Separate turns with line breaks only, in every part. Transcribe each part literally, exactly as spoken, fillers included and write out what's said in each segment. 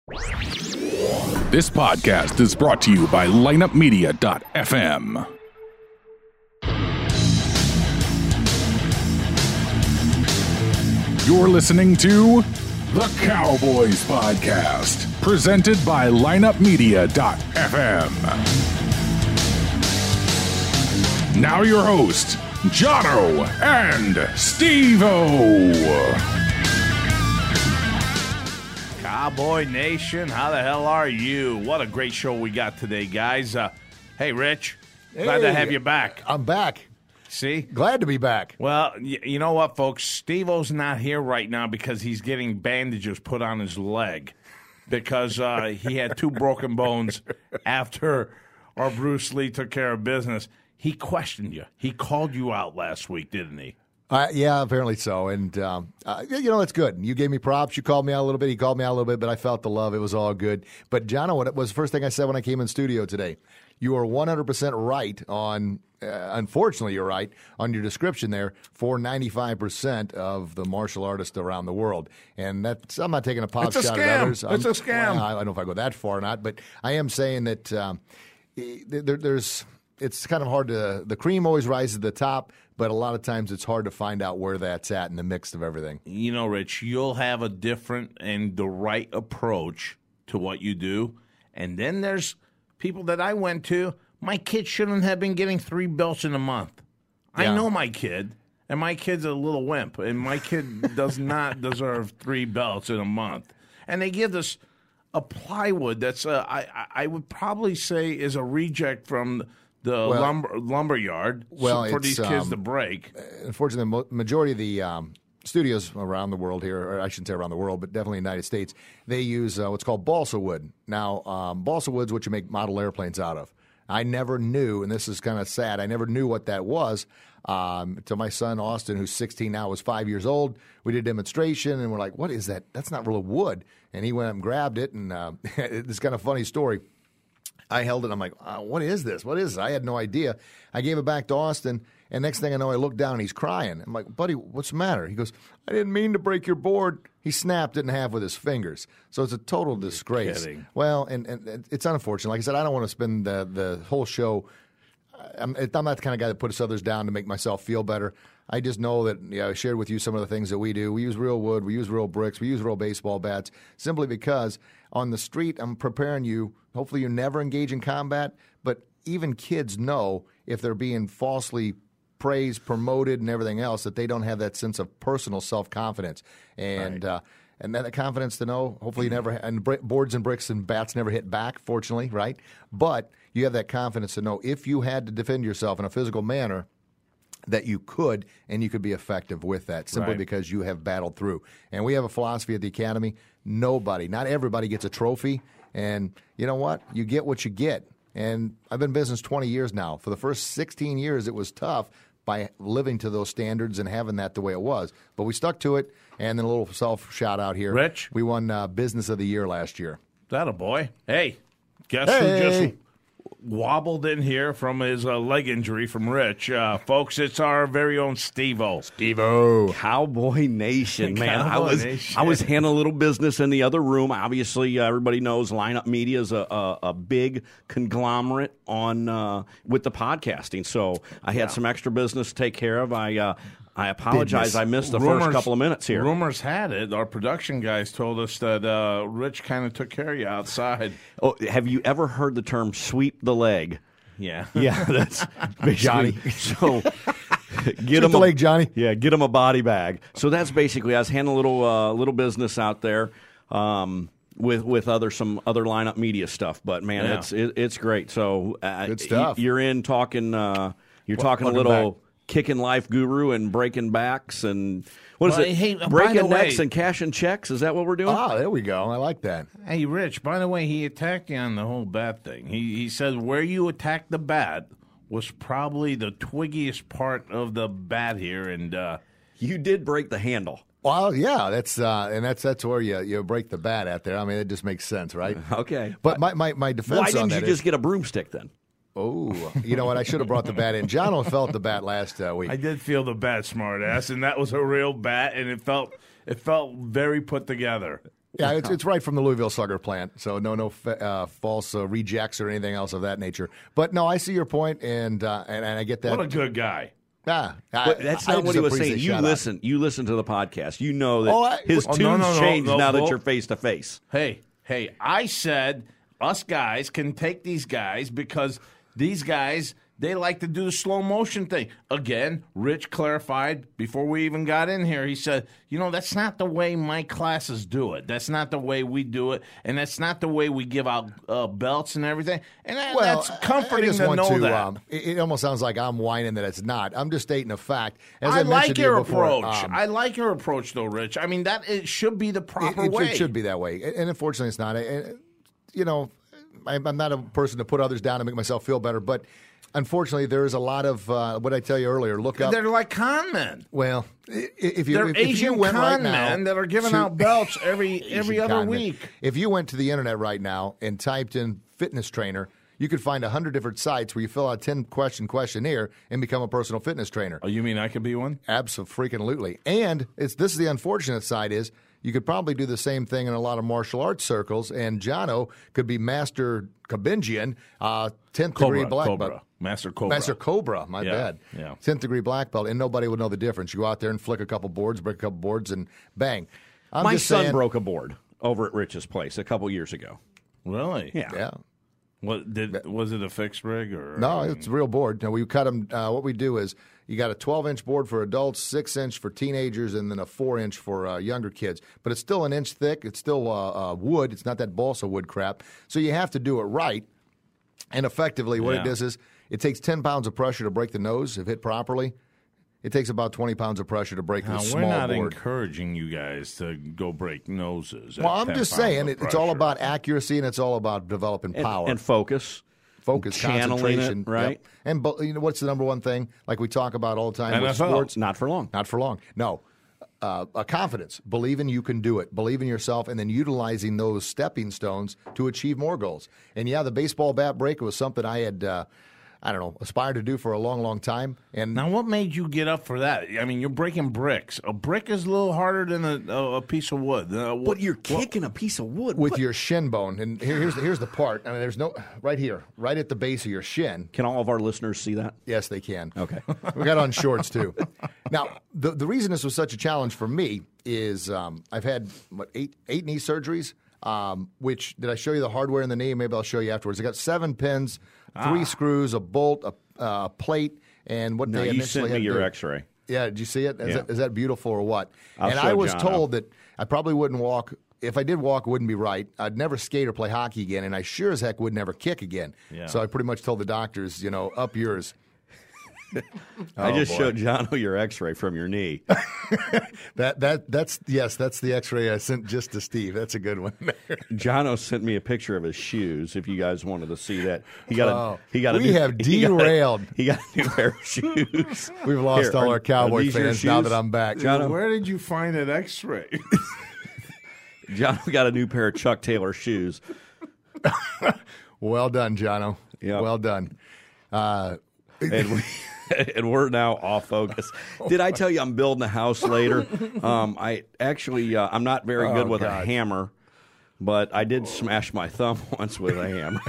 This podcast is brought to you by lineup media dot f m. You're listening to The Cowboys Podcast, presented by lineup media dot f m. Now your hosts, Jono and Steve-O.
Cowboy Nation, how the hell are you? What a great show we got today, guys. Uh, hey, Rich, glad
Hey,
to have you back.
I'm back.
See?
Glad to be back.
Well, y- you know what, folks? Steve-O's not here right now because he's getting bandages put on his leg because uh, he had two broken bones after our Bruce Lee took care of business. He questioned you. He called you out last week, didn't he?
Uh, yeah, apparently so. And, um, uh, you know, that's good. You gave me props. You called me out a little bit. He called me out a little bit, but I felt the love. It was all good. But, Jono, what was the first thing I said when I came in studio today? You are one hundred percent right on, uh, unfortunately, you're right on your description there for ninety-five percent of the martial artists around the world. And that's, I'm not taking a pop
It's a
shot
scam.
at others.
It's
I'm-
a scam.
Well, I don't know if I go that far or not, but I am saying that um, there, there's, it's kind of hard to, the cream always rises to the top, but a lot of times it's hard to find out where that's at in the mix of everything.
You know, Rich, you'll have a different and the right approach to what you do. And then there's people that I went to, my kid shouldn't have been getting three belts in a month.
Yeah.
I know my kid, and my kid's a little wimp, and my kid does not deserve three belts in a month. And they give this a plywood that's, uh, I, I would probably say, is a reject from the
Well,
lumber, lumber yard
well,
for
it's,
these kids
um,
to break.
Unfortunately, the mo- majority of the um, studios around the world here, or I shouldn't say around the world, but definitely in the United States, they use uh, what's called balsa wood. Now, um, balsa wood's what you make model airplanes out of. I never knew, and this is kind of sad, I never knew what that was um, until my son, Austin, who's sixteen now, was five years old. We did a demonstration, and we're like, what is that? That's not real wood. And he went up and grabbed it, and uh, it's kind of a funny story. I held it. I'm like, uh, what is this? What is this? I had no idea. I gave it back to Austin, and next thing I know, I look down, and he's crying. I'm like, buddy, what's the matter? He goes, I didn't mean to break your board. He snapped it in half with his fingers. So it's a total disgrace.
kidding.
Well, and, and it's unfortunate. Like I said, I don't want to spend the, the whole show. I'm, I'm not the kind of guy that puts others down to make myself feel better. I just know that yeah, I shared with you some of the things that we do. We use real wood. We use real bricks. We use real baseball bats simply because on the street, I'm preparing you. Hopefully you never engage in combat, but even kids know if they're being falsely praised, promoted, and everything else, that they don't have that sense of personal self-confidence. And
Right.
uh, and that confidence to know, hopefully you never, and br- boards and bricks and bats never hit back, fortunately, right? But you have that confidence to know if you had to defend yourself in a physical manner, that you could, and you could be effective with that simply
Right.
because you have battled through. And we have a philosophy at the Academy, nobody, not everybody gets a trophy. And you know what? You get what you get. And I've been in business twenty years now. For the first sixteen years, it was tough by living to those standards and having that the way it was. But we stuck to it. And then a little self shout out here.
Rich?
We won uh, Business of the Year last year.
That a boy. Hey, guess
Hey.
who just wobbled in here from his uh, leg injury from Rich? Uh, folks, it's our very own Steve-O.
Steve-O.
Cowboy Nation, man. I
Cowboy
was
Nation.
I was handling a little business in the other room. Obviously, uh, everybody knows Lineup Media is a, a, a big conglomerate on uh, with the podcasting. So I had some extra business to take care of. I uh, I apologize.
Business.
I missed the
Rumors-
first couple of minutes here.
Rumors had it, our production guys told us that uh, Rich kind of took care of you outside.
Oh, have you ever heard the term "sweep the leg"?
Yeah.
Yeah, that's basically
Johnny.
So get
Sweep
him
the
a,
leg, Johnny.
Yeah, get him a body bag. So that's basically I was handling a little uh, little business out there um, with with other some other Lineup Media stuff. But man,
Yeah.
it's it, it's great. So uh,
Good stuff.
y- You're in talking. Uh, you're
Wel-
talking a
welcome
little.
back.
Kicking life guru and breaking backs and what is
Well,
it?
hey, uh, by
breaking
the
necks
way-
and cashing checks. Is that what we're doing?
Ah, there we go. I like that.
Hey, Rich, by the way, he attacked you on the whole bat thing. He, he said where you attacked the bat was probably the twiggiest part of the bat here. And uh,
You did break the handle.
Well, yeah, that's uh, and that's that's where you you break the bat at there. I mean, it just makes sense, right?
Okay.
But my, my, my defense
Why
on
didn't
that
you
is-
just get a broomstick then?
oh, you know what? I should have brought the bat in. John felt the bat last uh, week.
I did feel the bat, smart ass, and that was a real bat, and it felt it felt very put together.
Yeah, it's, it's right from the Louisville Slugger plant, so no no uh, false uh, rejects or anything else of that nature. But no, I see your point, and uh, and, and I get that.
What a good guy.
Ah, I,
But that's
I
not what
just
he was
appreciate
saying. You
shout-out.
listen. You listen to the podcast. You know that
Oh, I-
his
oh,
tunes
no, no, no,
change
no,
now
no.
that you're face to face.
Hey, hey, I said us guys can take these guys because these guys, they like to do the slow motion thing. Again, Rich clarified before we even got in here. He said, you know, that's not the way my classes do it. That's not the way we do it. And that's not the way we give out uh, belts and everything. And that,
Well,
that's comforting
I just
to
want
know
to,
that.
Um, it, it almost sounds like I'm whining that it's not. I'm just stating a fact. As I,
I
mentioned
like
to you
your
before,
approach.
um,
I like your approach, though, Rich. I mean, that it should be the
it,
proper
it-
way.
it should be that way, and unfortunately, it's not. And, you know, I'm I'm not a person to put others down to make myself feel better, but unfortunately, there is a lot of uh, what I tell you earlier. Look up.
They're like con men.
Well, i- if you
They're
if, if
Asian
you went
con
right now
men that are giving
to-
out belts every every
Asian
other
con men.
week.
If you went to the internet right now and typed in fitness trainer, you could find a hundred different sites where you fill out a ten question questionnaire and become a personal fitness trainer.
Oh, you mean I could be one?
Absolutely. And it's this is the unfortunate side is you could probably do the same thing in a lot of martial arts circles, and Jono could be Master Kabinjian, uh, tenth degree
Cobra,
black
Cobra,
belt.
Master Cobra.
Master Cobra, my
Yeah,
bad.
yeah.
tenth degree black belt, and nobody would know the difference. You go out there and flick a couple boards, break a couple boards, and bang. I'm
My
just
son
saying,
broke a board over at Rich's place a couple years ago.
Really?
Yeah.
Yeah.
What did was it a fixed rig or
No, it's a real board. Now, we cut them. Uh, what we do is you got a twelve inch board for adults, six inch for teenagers, and then a four inch for uh, younger kids. But it's still an inch thick. It's still uh, uh, wood. It's not that balsa wood crap. So you have to do it right. And effectively, what
Yeah.
it does is it takes ten pounds of pressure to break the nose if hit properly. It takes about twenty pounds of pressure to break
Now,
the
we're
small
not
board.
encouraging you guys to go break noses.
Well,
at
I'm
ten
just
pounds
saying
of
it, it's all
pressure.
about accuracy and it's all about developing
And,
power.
and focus.
Focus,
channeling it,
concentration,
right?
Yep. And bu- you know what's the number one thing? Like we talk about all the time
N
with
F L.
sports.
Not for long.
Not for long. No. Uh, a confidence, believing you can do it, believe in yourself, and then utilizing those stepping stones to achieve more goals. And yeah, the baseball bat break was something I had, uh, I don't know, aspired to do for a long, long time. And
Now, what made you get up for that? I mean, you're breaking bricks. A brick is a little harder than a, a, a piece of wood. Uh, what,
But you're kicking a piece of wood.
with
What-
your shin bone, and here, here's the, here's the part. I mean, there's no right here, right at the base of your shin.
Can all of our listeners see that?
Yes, they can.
Okay.
We got on shorts too. Now, the the reason this was such a challenge for me is um, I've had what eight eight knee surgeries. Um, which did I show you the hardware in the knee? Maybe I'll show you afterwards. I got seven pins, three screws, a bolt, a uh, plate, and what
No,
they
you
initially
sent me
had to
your
do.
X-ray.
Yeah, did you see it? Is,
Yeah.
that, is that beautiful or what?
I'll
and
show
I was
Jono.
told that I probably wouldn't walk. If I did walk, it wouldn't be right. I'd never skate or play hockey again, and I sure as heck would never kick again.
Yeah.
So I pretty much told the doctors, you know, up yours.
I
Oh,
just
boy.
showed Jono your X-ray from your knee.
That that that's yes, that's the X-ray I sent just to Steve. That's a good one.
Jono sent me a picture of his shoes. If you guys wanted to see that, he got a
Oh,
he got a
we
new,
have
he got a-
derailed.
He got a new pair of shoes.
We've lost
Here,
all
are-
our Cowboy
are these your
fans now
shoes?
that I'm back.
Jono,
Where did you find an X-ray?
Jono got a new pair of Chuck Taylor shoes.
Well done, Jono.
Yep.
Well done. Uh,
and we and we're now off focus. Did I tell you I'm building a house later? Um, I actually uh, I'm not very good
Oh,
with
God.
a hammer, but I did smash my thumb once with a hammer.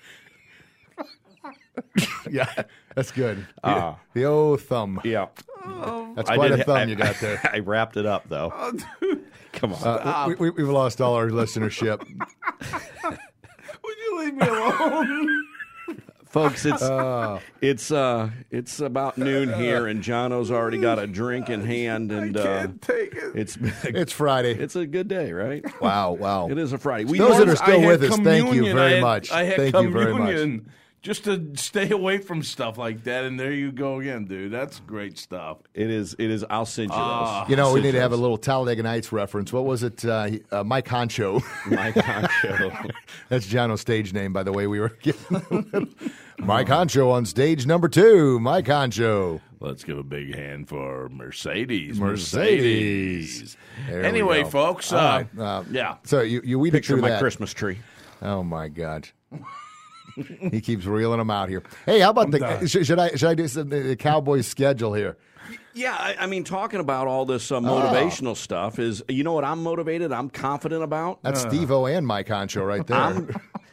yeah, that's good.
Uh,
the old thumb.
yeah,
That's
I
quite
did
a thumb
I,
you got there.
I wrapped it up though. Come on.
Uh, we, we, we've lost all our listenership.
Would you leave me alone?
Folks, it's
Oh.
it's uh it's about noon here, and Jono's already got a drink in hand, and uh,
Can't take it.
it's
It's Friday.
it's a good day, right?
wow, wow.
It is a Friday. We
Those that
normally-
are still
I had
with us, thank you
communion.
very
I had-
much.
I had
Thank you very
communion
much.
just to stay away from stuff like that, and there you go again, dude. That's great stuff.
it is it is. I'll send you
Ah.
those.
You know,
I'll
we
send
need to
you
have a
those.
little Talladega Nights reference. What was it? Uh, he- uh, Mike Honcho.
Mike Honcho.
That's Jono's stage name, by the way. We were getting Mike Honcho on stage number two. Mike Honcho.
Let's give a big hand for Mercedes.
Mercedes. There we
Anyway,
go.
folks.
All
Uh,
right, uh,
yeah.
So you, you weeded
Picture
through
my
that.
Christmas tree.
Oh, my God. He keeps reeling them out here. Hey, how about the should, should I should I do some, the Cowboys schedule here?
Yeah, I, I mean, talking about all this uh, motivational oh. stuff is, you know what I'm motivated, I'm confident about?
That's uh, Steve-O and Mike Honcho right there.
I'm,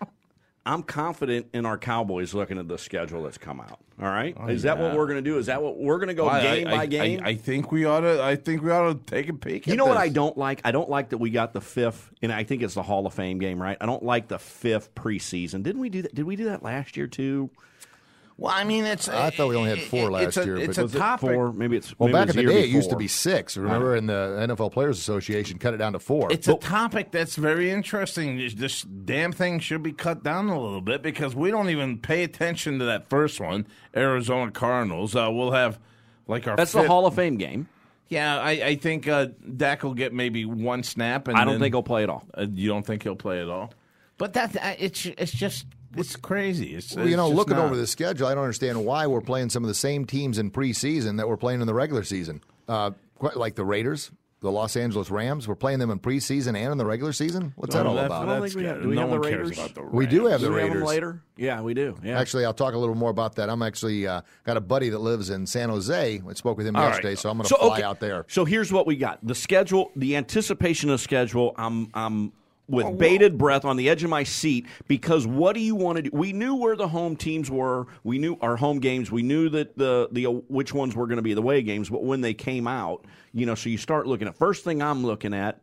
I'm confident in our Cowboys looking at the schedule that's come out. All right, oh, is that yeah. what we're going to do? Is that what we're going to go well, game
I,
by
I,
game?
I, I think we ought to. I think we ought to take a peek.
You
at
know
this.
what I don't like? I don't like that we got the fifth, and I think it's the Hall of Fame game, right? I don't like the fifth preseason. Didn't we do that? Did we do that last year too?
Well, I mean, it's.
I thought we only had four last
a,
year.
It's
but
a
was
topic.
It four? Maybe it's.
Well,
maybe
back
it
in the day,
before.
it used to be six. Remember, in the N F L Players Association, cut it down to four.
It's but, a topic that's very interesting. This damn thing should be cut down a little bit because we don't even pay attention to that first one, Arizona Cardinals. Uh, we'll have like our.
That's
fifth,
the Hall of Fame game.
Yeah, I, I think uh, Dak will get maybe one snap. And
I don't
then,
think he'll play at all.
Uh, you don't think he'll play at all? But that uh, it's it's just. It's crazy. It's,
well, you
it's
know, looking
not.
over the schedule, I don't understand why we're playing some of the same teams in preseason that we're playing in the regular season. Uh, like the Raiders, the Los Angeles Rams, we're playing them in preseason and in the regular season. What's
no,
that all
that's,
about?
That's,
we have, do we
no
have the
one
Raiders?
cares about the Rams.
We do have the
do we
Raiders
have them later. Yeah, we do. Yeah.
Actually, I'll talk a little more about that. I'm actually uh, got a buddy that lives in San Jose. I spoke with him
all
yesterday,
right.
so I'm going to
so,
fly
okay.
out there.
So here's what we got: the schedule, the anticipation of schedule. I'm, I'm. With bated breath on the edge of my seat because what do you want to do? We knew where the home teams were. We knew our home games. We knew that the the which ones were going to be the away games. But when they came out, you know, so you start looking at. First thing I'm looking at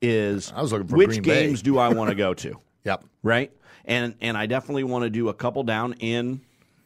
is
I was looking for
which
Green
games
Bay.
do I want to go to?
Yep.
Right, and and I definitely want to do a couple down in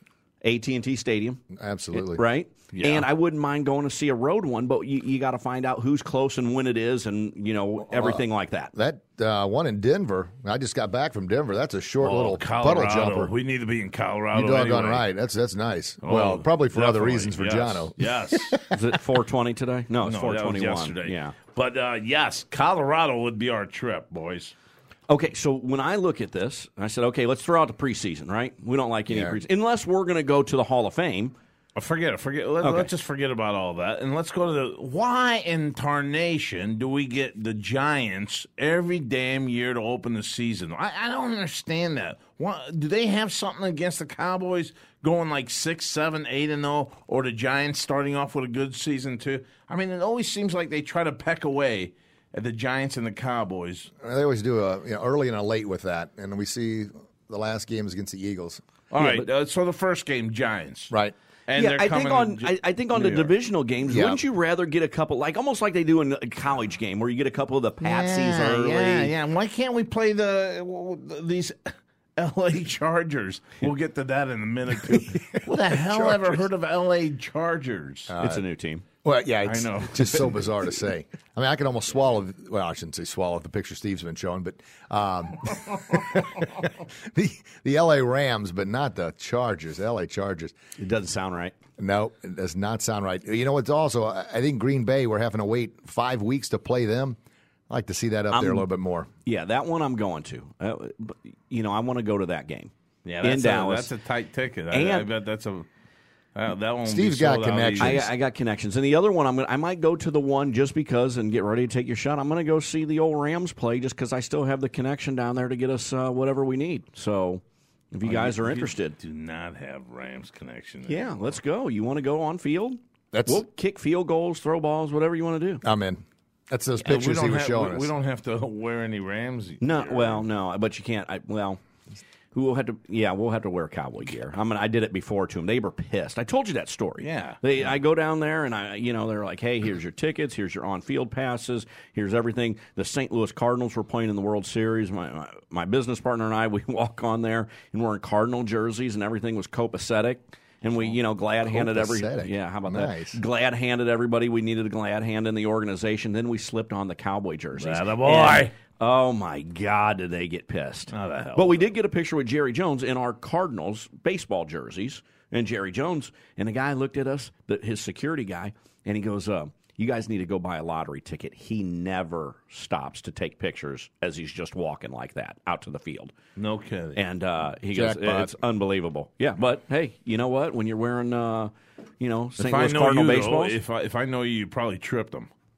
A T and T Stadium.
Absolutely.
Right.
Yeah.
And I wouldn't mind going to see a road one, but you, you got to find out who's close and when it is, and you know everything uh, like that.
That uh, one in Denver, I just got back from Denver. That's a short
oh,
little
Colorado.
puddle jumper.
We need to be in Colorado.
You doggone
anyway.
right. That's that's nice.
Oh,
well, probably for other
definitely.
reasons for
yes.
Jono.
Yes.
Is it four twenty today? No, it's
no,
four
that was
twenty-one.
yesterday.
Yeah.
But uh, yes, Colorado would be our trip, boys.
Okay, so when I look at this, I said, okay, let's throw out the preseason, right? We don't like any
Yeah.
preseason. Unless we're going to go to the Hall of Fame.
Oh, forget it. Forget. Let,
Okay.
Let's just forget about all that, and let's go to the. Why in tarnation do we get the Giants every damn year to open the season? I, I don't understand that. Why, do they have something against the Cowboys going like six, seven, eight and zero, or the Giants starting off with a good season too? I mean, it always seems like they try to peck away at the Giants and the Cowboys.
They always do a you know, early and a late with that, and we see the last game is against the Eagles.
All
Yeah,
right,
but-
uh, so the first game, Giants,
Right.
And
yeah,
they're
I
coming
think on
to
I, I think on
New
the
York.
divisional games,
Yeah.
wouldn't you rather get a couple, like almost like they do in a college game, where you get a couple of the patsies
yeah,
early?
Yeah, yeah. Why can't we play the these L A Chargers? We'll get to that in a minute too. Who the hell ever heard of L A Chargers?
It's a new team.
Well, yeah, it's
I know.
just so bizarre to say. I mean, I can almost swallow. Well, I shouldn't say swallow the picture Steve's been showing, but um, the the L A Rams, but not the Chargers. L A Chargers.
It doesn't sound right.
No, it does not sound right. You know, it's also I I think Green Bay. We're having to wait five weeks to play them. I like to see that up there a little bit more.
Yeah, that one I'm going to. Uh, but, you know, I want to go to that game.
Yeah,
in
that's
Dallas.
A, that's a tight ticket. I,
And-
I bet that's a uh, that one.
Steve's got connections.
I, I got connections, and the other one I'm gonna, I might go to the one just because and get ready to take your shot. I'm going to go see the old Rams play just because I still have the connection down there to get us uh, whatever we need. So if you guys are interested,
do not have Rams connection.
yeah, let's go. You want to go on field?
That's
We'll kick field goals, throw balls, whatever you want to do.
I'm in. That's those
Yeah, we
pictures
don't
he was
have-
showing
we,
us.
we don't have to wear any Rams.
No,
gear.
well, no, but you can't. I, well, who will have to? Yeah, we'll have to wear cowboy gear. I mean, I did it before to them. They were pissed. I told you that story.
Yeah.
They, I go down there and I, you know, they're like, "Hey, here's your tickets. Here's your on-field passes. Here's everything." The Saint Louis Cardinals were playing in the World Series. My my, my business partner and I, we walk on there and we're in Cardinal jerseys and everything was copacetic. And we, you know, glad handed every
Copacetic.
yeah. How about
Nice.
that? Glad handed everybody. We needed a glad hand in the organization. Then we slipped on the cowboy jerseys.
Atta boy.
And, oh my God, did they get pissed?
How the hell?
But we did get a picture with Jerry Jones in our Cardinals baseball jerseys, and Jerry Jones. And the guy looked at us, the, his security guy, and he goes, uh, "You guys need to go buy a lottery ticket." He never stops to take pictures as he's just walking like that out to the field.
No kidding.
And uh, he
Jackpot.
goes, "It's unbelievable." Yeah, but hey, you know what? When you're wearing, uh, you know, Saint
if I
Louis
know
Cardinal
you, though,
baseballs,
if I if I know you, you probably tripped them.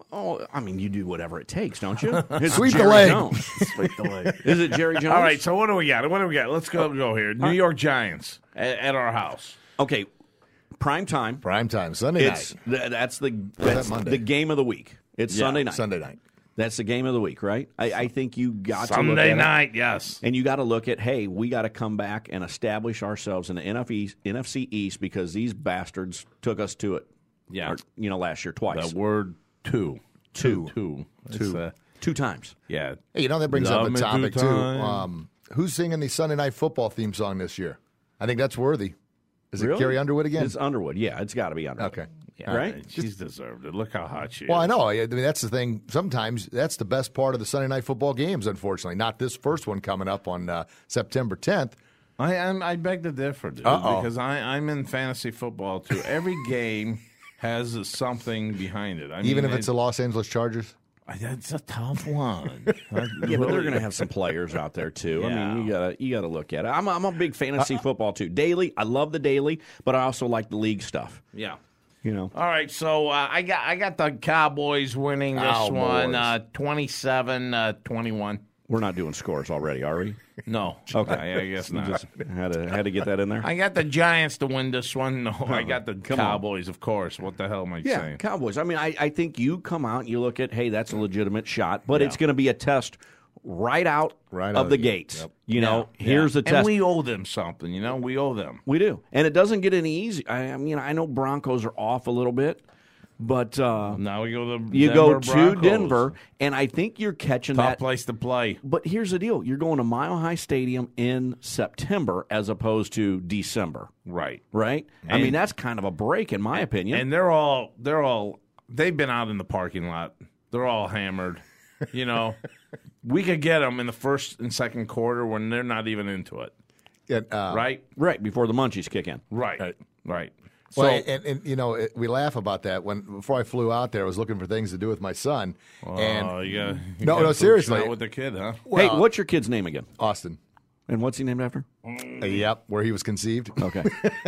Oh, I mean, you do whatever it takes, don't you? It's
Sweep the
Jerry
leg.
Jones.
Sweep the leg.
Is it Jerry Jones?
All right, so what do we got? What do we got? Let's go go here. New York Giants at, at our house.
Okay, prime time.
Prime time, Sunday
It's
night.
th- that's the that's
Monday?
the game of the week. It's
Yeah,
Sunday night.
Sunday night.
That's the game of the week, right? I, I think you got to look
Sunday
at
night,
it,
yes.
and you got to look at, hey, we got to come back and establish ourselves in the N F C East because these bastards took us to it.
Yeah.
or, you know, last year twice,
The word two.
Two.
Two. It's,
Two.
uh,
two times.
yeah.
Hey, you know, that brings
Love
up a
me
topic,
two
too.
time.
Um, who's singing the Sunday Night Football theme song this year? I think that's worthy. Is it
Really?
Carrie Underwood again?
It's Underwood. Yeah, it's got to be Underwood.
Okay.
Yeah,
Right?
She's deserved it. Look how hot she
Well,
is.
I know. I mean, that's the thing. Sometimes that's the best part of the Sunday Night Football games, unfortunately. Not this first one coming up on uh, September tenth.
I I'm, I beg to differ, dude,
Uh-oh.
because I, I'm in fantasy football, too. Every game has something behind it. I
Even
mean,
if it's the Los Angeles Chargers?
It's a tough one.
Yeah, but they're going to have some players out there too. I
Yeah.
mean, you got to you got to look at it. I'm I'm a big fantasy football too. Daily, I love the daily, but I also like the league stuff.
Yeah.
You know,
All right, so uh, I got I got the Cowboys winning this
Cowboys.
one, uh, twenty-seven twenty-one.
we're not doing scores already, are we?
No.
Okay.
I, I guess not.
Just had to had to get that in there.
I got the Giants to win this one. No, I got the
Come on.
Cowboys, of course. What the hell am I
Yeah,
saying?
Cowboys. I mean, I, I think you come out and you look at, hey, that's a legitimate shot, but it's going to be a test right out
Right
of
out of
the
the gate.
gates.
Yep.
You know,
Yeah.
here's the
And
test.
we owe them something, you know? We owe them.
We do, and it doesn't get any easy. I, I mean, I know Broncos are off a little bit, but uh,
Now we go to
you
Denver
go to
Broncos.
Denver, and I think you're catching
Tough
that.
place to play.
But here's the deal: you're going to Mile High Stadium in September as opposed to December,
Right.
right? I
And-
mean, that's kind of a break, in my opinion.
And they're all they're all they've been out in the parking lot. They're all hammered. You know, we could get them in the first and second quarter when they're not even into it.
Yeah, uh,
Right?
right before the munchies kick in.
Right.
Right.
Right. So
Well, and, and you know, it, we laugh about that. When before I flew out there, I was looking for things to do with my son.
oh,
and
you got, you
No,
got
no,
folks
seriously.
out with the kid, huh?
Hey, what's your kid's name again?
Austin.
And what's he named after?
Uh, yep, where he was conceived.
Okay.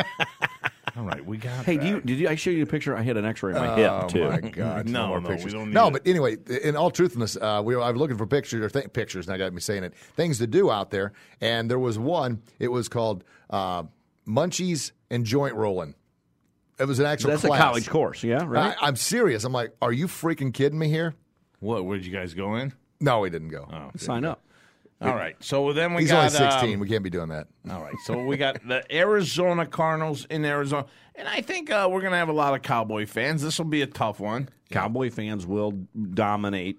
All right, we got.
Hey,
that.
do you, did you, I show you a picture? I had an X-ray of my
Oh
hip too.
my God!
No,
more
no, we
pictures.
don't need
no,
it.
but anyway, in all truthfulness, uh, we were, I was looking for pictures or th- pictures, and I got me saying it. Things to do out there, and there was one. It was called uh, Munchies and Joint Rolling. It was an actual.
That's
class.
a college course, yeah, right?
I, I'm serious. I'm like, are you freaking kidding me here?
What? Where'd you guys go in?
No, he didn't go.
Oh.
Sign up.
All right. So then we
He's
got
only sixteen.
um,
we can't be doing that.
all right. So we got the Arizona Cardinals in Arizona, and I think uh, we're gonna have a lot of Cowboy fans. This will be a tough one.
Cowboy fans will dominate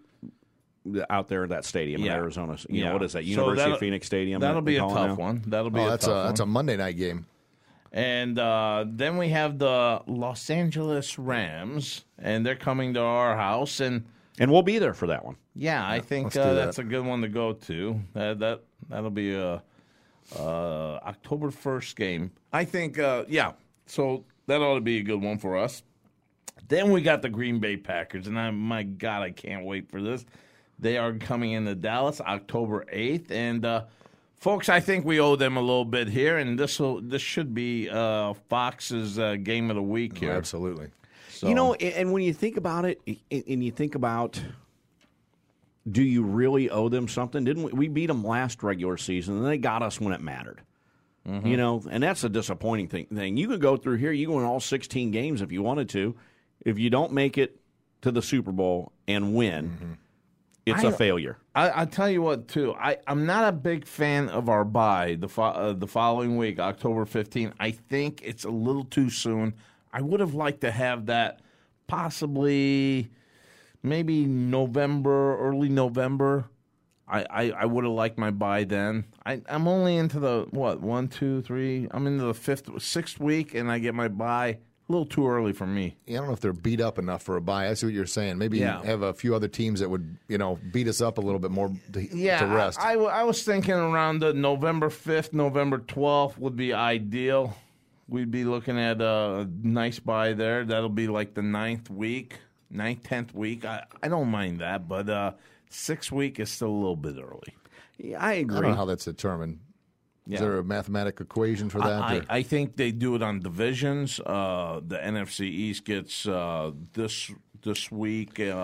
out there at that stadium
Yeah.
in Arizona. You
Yeah.
know, what is that?
So
University
that'll-
of Phoenix Stadium.
That'll
that
be
they
a
call it
tough
now?
one. That'll be
Oh,
a
that's
tough
a
one.
that's a Monday night game.
And uh, then we have the Los Angeles Rams, and they're coming to our house. And
And we'll be there for that one.
yeah, I think
let's
uh,
do that.
that's a good one to go to. That that that'll be a uh, October first game. I think. Uh, yeah, so that ought to be a good one for us. Then we got the Green Bay Packers, and I, my God, I can't wait for this. They are coming into Dallas October eighth, and uh, folks, I think we owe them a little bit here, and this will this should be uh, Fox's uh, game of the week here.
Absolutely.
So,
You know, and and when you think about it, and you think about, do you really owe them something? Didn't we, we beat them last regular season, and they got us when it mattered?
Mm-hmm.
You know, and that's a disappointing thing. Thing you could go through here, you go in all sixteen games if you wanted to. If you don't make it to the Super Bowl and win,
Mm-hmm.
it's
I-
a failure.
I, I tell you what, too. I, I'm not a big fan of our bye the fo- uh, the following week, October fifteenth. I think it's a little too soon. I would have liked to have that possibly maybe November, early November. I, I, I would have liked my bye then. I, I'm only into the, what, one, two, three? I'm into the fifth, sixth week, and I get my bye. A little too early for me.
Yeah, I don't know if they're beat up enough for a bye. I see what you're saying. Maybe
Yeah.
have a few other teams that would, you know, beat us up a little bit more to,
Yeah,
to rest.
I, I, I was thinking around the November fifth, November twelfth would be ideal. We'd be looking at a nice buy there. That'll be like the ninth week, ninth, tenth week. I, I don't mind that, but uh, sixth week is still a little bit early.
Yeah, I
I
agree.
don't know how that's determined.
Yeah.
Is there a mathematical equation for that?
I,
or-
I think they do it on divisions. Uh, the N F C East gets uh, this this week. Uh,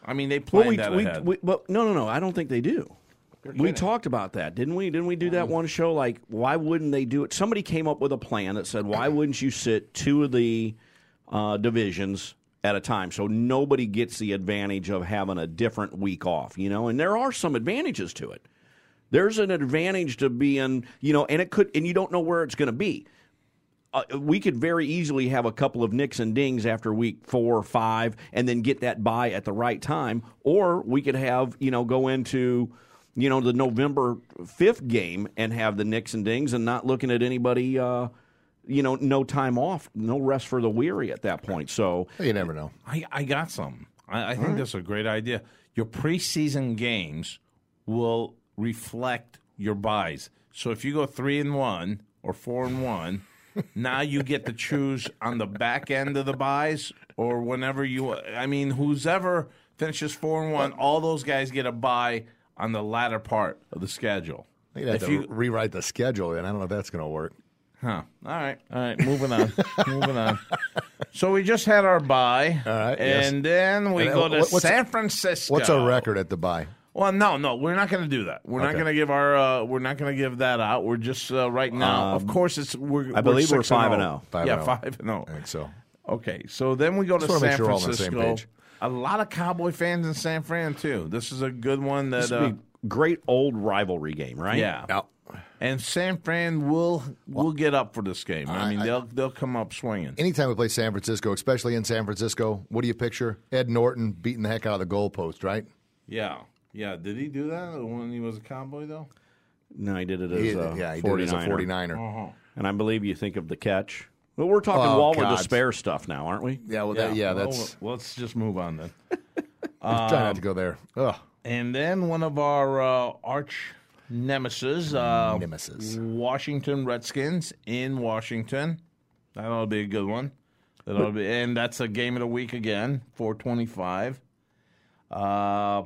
I mean, they
Well,
planned
we,
that
we,
ahead.
we, but no, no, no. I don't think they do. We talked about that, didn't we? Didn't we do that one show? Like, why wouldn't they do it? Somebody came up with a plan that said, why wouldn't you sit two of the uh, divisions at a time so nobody gets the advantage of having a different week off, you know? And there are some advantages to it. There's an advantage to being, you know, and it could, and you don't know where it's going to be. Uh, we could very easily have a couple of nicks and dings after week four or five and then get that bye at the right time. Or we could have, you know, go into, you know, the November fifth game and have the nicks and dings and not looking at anybody, uh, you know, no time off, no rest for the weary at that point. So
You never know.
I, I got some. I, I think right. that's a great idea. Your preseason games will reflect your buys. So if you go three and one or four and one, now you get to choose on the back end of the buys or whenever you. I mean, who's ever finishes four and one, all those guys get a buy on the latter part of the schedule.
You'd have
if
to
you,
rewrite the schedule, and I don't know if that's going to work.
Huh. All right. All right. Moving on. Moving on. So we just had our bye.
All right.
And
yes.
then we
and
go to
what's,
San Francisco.
What's our record at the bye?
Well, no, no, we're not going to do that. We're okay. not going to give our. Uh, we're not going to give that out. We're just uh, right now. Um, of course, it's. We're.
I believe
we're,
we're five and zero.
Yeah,
and oh.
five and zero.
I think so.
Okay, so then we go to
San
San
sure
Francisco. A lot of Cowboy fans in San Fran too. This is a good one. That
this would
uh,
be a great old rivalry game, right?
Yeah.
Yep.
And San Fran will will get up for this game. I mean,
I,
they'll they'll come up swinging.
Anytime we play San Francisco, especially in San Francisco, what do you picture? Ed Norton beating the heck out of the goalpost, right?
Yeah. Yeah, did he do that when he was a Cowboy, though?
No, he did it as
he,
a
yeah, he
forty-niner.
did it as a forty-niner.
Uh-huh.
And I believe you think of the catch. Well, we're talking
Oh,
Wall with
God.
despair stuff now, aren't we?
Yeah, well, that, yeah,
well,
that's.
well, let's just move on then.
um, try not to go there. Ugh.
And then one of our uh, arch nemesis, uh,
Nemesis.
Washington Redskins in Washington. That ought to be a good one. That ought to be, and that's a game of the week again, four twenty-five. Uh,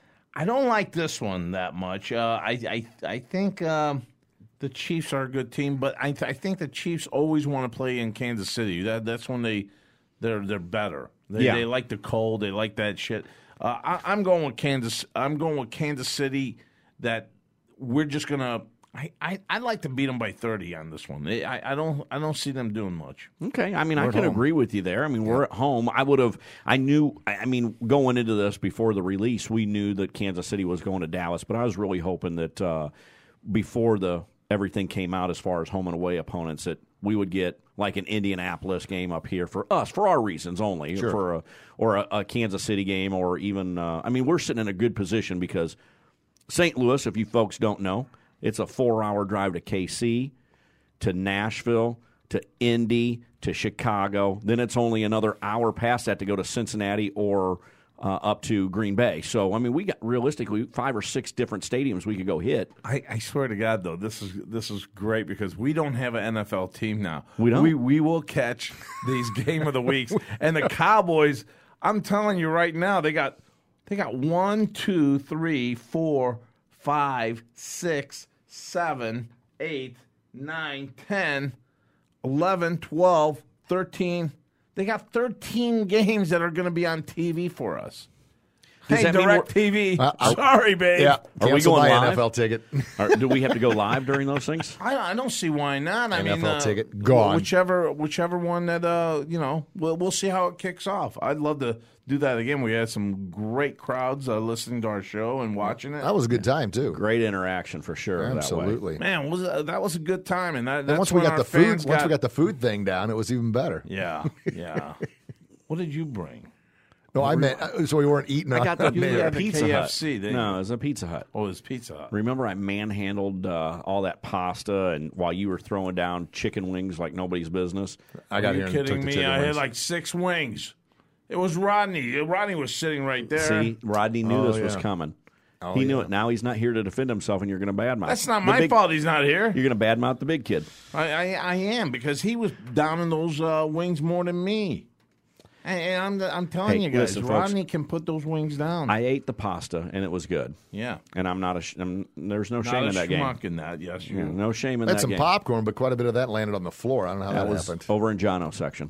I don't like this one that much. Uh, I I I think um, the Chiefs are a good team, but I I think the Chiefs always want to play in Kansas City. That that's when they they're they're better. They,
Yeah.
they like the cold. They like that shit. Uh, I, I'm going with Kansas. I'm going with Kansas City. That we're just gonna. I, I I'd like to beat them by thirty on this one. I I don't I don't see them doing much.
Okay, I mean,
We're
I can
home.
agree with you there. I mean, we're at home. I would have, I knew, I I mean, going into this before the release, we knew that Kansas City was going to Dallas, but I was really hoping that uh, before the everything came out as far as home and away opponents, that we would get like an Indianapolis game up here for us, for our reasons only,
Sure.
for a, or a, a Kansas City game, or even, uh, I mean, we're sitting in a good position because Saint Louis, if you folks don't know, it's a four-hour drive to K C, to Nashville, to Indy, to Chicago. Then it's only another hour past that to go to Cincinnati or uh, up to Green Bay. So, I mean, we got realistically five or six different stadiums we could go hit.
I, I swear to God, though, this is this is great because we don't have an N F L team now.
We don't?
We we will catch these game of the weeks, and the Cowboys. I'm telling you right now, they got they got one, two, three, four, five, six, seven, eight, nine, ten, eleven, twelve, thirteen. They got thirteen games that are going to be on T V for us.
Does
Hey,
that mean
Direct T V.
Uh, uh,
Sorry, babe.
Yeah.
Are we
Cancel
going
my
live?
N F L ticket?
Or do we have to go live during those things?
I, I don't see why not. I
N F L
mean, uh,
ticket, gone.
Whichever, whichever one that uh, you know, we'll we'll see how it kicks off. I'd love to do that again. We had some great crowds uh, listening to our show and watching it.
That was a good time too.
Great interaction for sure.
Absolutely.
Man, was uh, that was a good time, and that,
And
that's
once we
when
got
our
the food,
fans
once
got,
we got the food thing down, it was even better.
yeah, yeah. What did you bring?
No, I meant uh, so we weren't eating.
I
on-
got the,
You
the
had the
Pizza
K F
Hut.
C, didn't
No,
you?
it was a Pizza Hut.
Oh, it was Pizza Hut.
Remember, I manhandled uh, all that pasta, and while you were throwing down chicken wings like nobody's business.
I got
Are
here
you
and took
kidding
the
me?
chicken
I had
wings.
like six wings. It was Rodney. Rodney was sitting right there.
See, Rodney knew
Oh,
this was
yeah.
coming.
Oh,
he knew
yeah.
it. Now he's not here to defend himself, and you're going to badmouth.
That's not
the
my
big-
fault. He's not here.
You're going to badmouth the big kid.
I, I, I am because he was down in those uh, wings more than me. And, and I'm I'm telling
Hey,
you guys,
listen, folks.
Rodney can put those wings down.
I ate the pasta, and it was good.
yeah,
And I'm not a. Sh- I'm, there's no
not
shame
a
in that game.
schmuck in that. Yes, you.
Yeah, no shame in
Had
that
some
game.
popcorn, but quite a bit of that landed on the floor. I don't know how
That
that,
was
happened.
over in Jono section.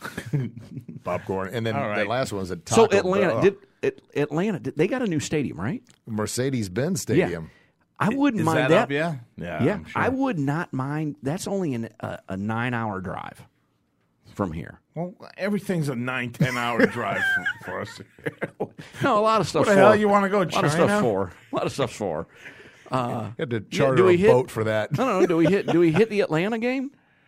popcorn, and then
All right.
the last one was at
So
Taco
Atlanta
Bell.
did it, Atlanta did, they got a new stadium, right?
Mercedes-Benz
Yeah.
Stadium.
I wouldn't
Is
mind
that,
that.
up? Yeah, yeah.
Yeah,
I'm sure.
I would not mind. That's only an, a, a nine-hour drive from here.
Well, everything's a nine, ten hour drive for, for us.
No, a lot of stuff's
What the
for.
hell you wanna go,
A lot of
China?
stuff's for. A lot of stuff's for.
You had to
Yeah,
charter
do we
a
hit-
boat for that.
I don't know. Do we hit? Do we hit the Atlanta game?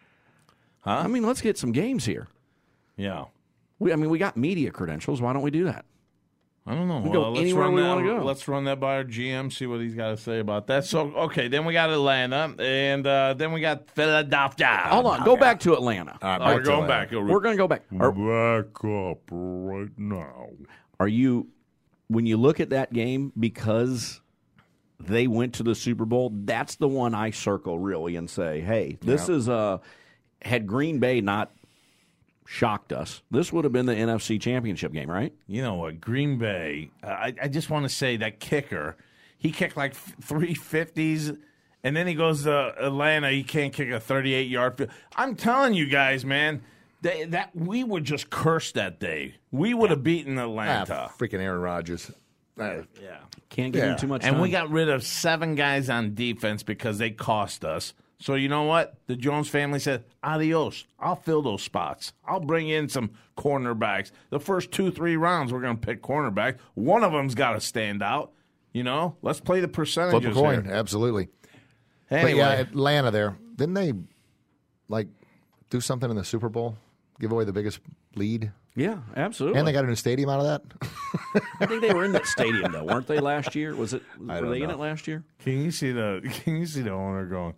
Huh? I mean, let's get some games here.
Yeah.
We, I mean, we got media credentials. Why don't we do that?
I don't know.
We go
Well, let's
anywhere
run
we
that,
wanna go.
Let's run that by our G M, see what he's got to say about that. So, okay, then we got Atlanta, and uh, then we got Philadelphia.
Hold on. Go back to Atlanta.
All right,
Oh,
back
we're
to
going
Atlanta.
back.
We're going to go back. Are,
Back up right now.
are you, when you look at that game, because they went to the Super Bowl, that's the one I circle really and say, hey, this is uh, had Green Bay not shocked us, this would have been the N F C Championship game, right?
You know what? Green Bay, uh, I, I just want to say that kicker, he kicked like three fifties, and then he goes to Atlanta, he can't kick a thirty-eight yard field. I'm telling you guys, man, they, that we were just cursed that day. We would have beaten Atlanta.
Ah, freaking Aaron Rodgers. Uh,
yeah.
Can't give
Yeah.
him too much time.
And we got rid of seven guys on defense because they cost us. So you know what? The Jones family said, adios. I'll fill those spots. I'll bring in some cornerbacks. The first two, three rounds, we're going to pick cornerback. One of them's got to stand out. You know? Let's play the percentages
Flip a coin,
here.
absolutely.
Anyway,
But yeah, Atlanta there, didn't they like do something in the Super Bowl? Give away the biggest lead?
Yeah, absolutely.
And they got a new stadium out of that?
I think they were in that stadium though, weren't they last year? Was it?
I
Were
don't
they in
know.
it last year?
can you see the can you see the owner going,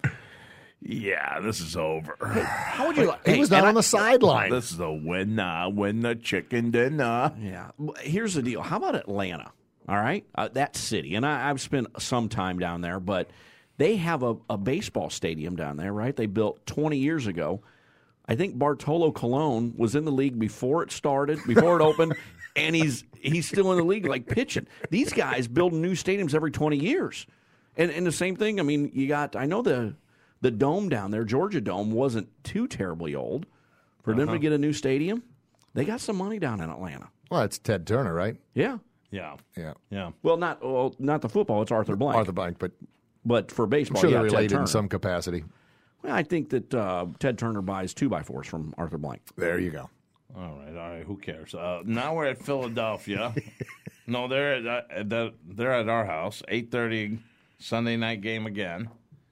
yeah, this is over.
How would you? like?
He was not on the sideline.
This is a winner, win the chicken dinner.
Yeah. Here's the deal. How about Atlanta? All right, uh, that city, and I, I've spent some time down there, but they have a, a baseball stadium down there, right? They built twenty years ago. I think Bartolo Colon was in the league before it started, before it opened, and he's he's still in the league, like pitching. These guys build new stadiums every twenty years, and and the same thing. I mean, you got. I know the the dome down there, Georgia Dome, wasn't too terribly old for them to get a new stadium. They got some money down in Atlanta.
Well, it's Ted Turner, right?
Yeah.
Yeah,
Yeah.
yeah.
Well, not well, not the football. It's Arthur Blank.
Arthur Blank, but
But for
I'm
baseball,
sure
yeah,
they're
Ted
related
Turner.
in some capacity.
Well, I think that uh, Ted Turner buys two by fours from Arthur Blank.
There you go.
All right, all right. Who cares? Uh, now we're at Philadelphia. no, they're at, uh, the- they're at our house. Eight thirty Sunday night game again,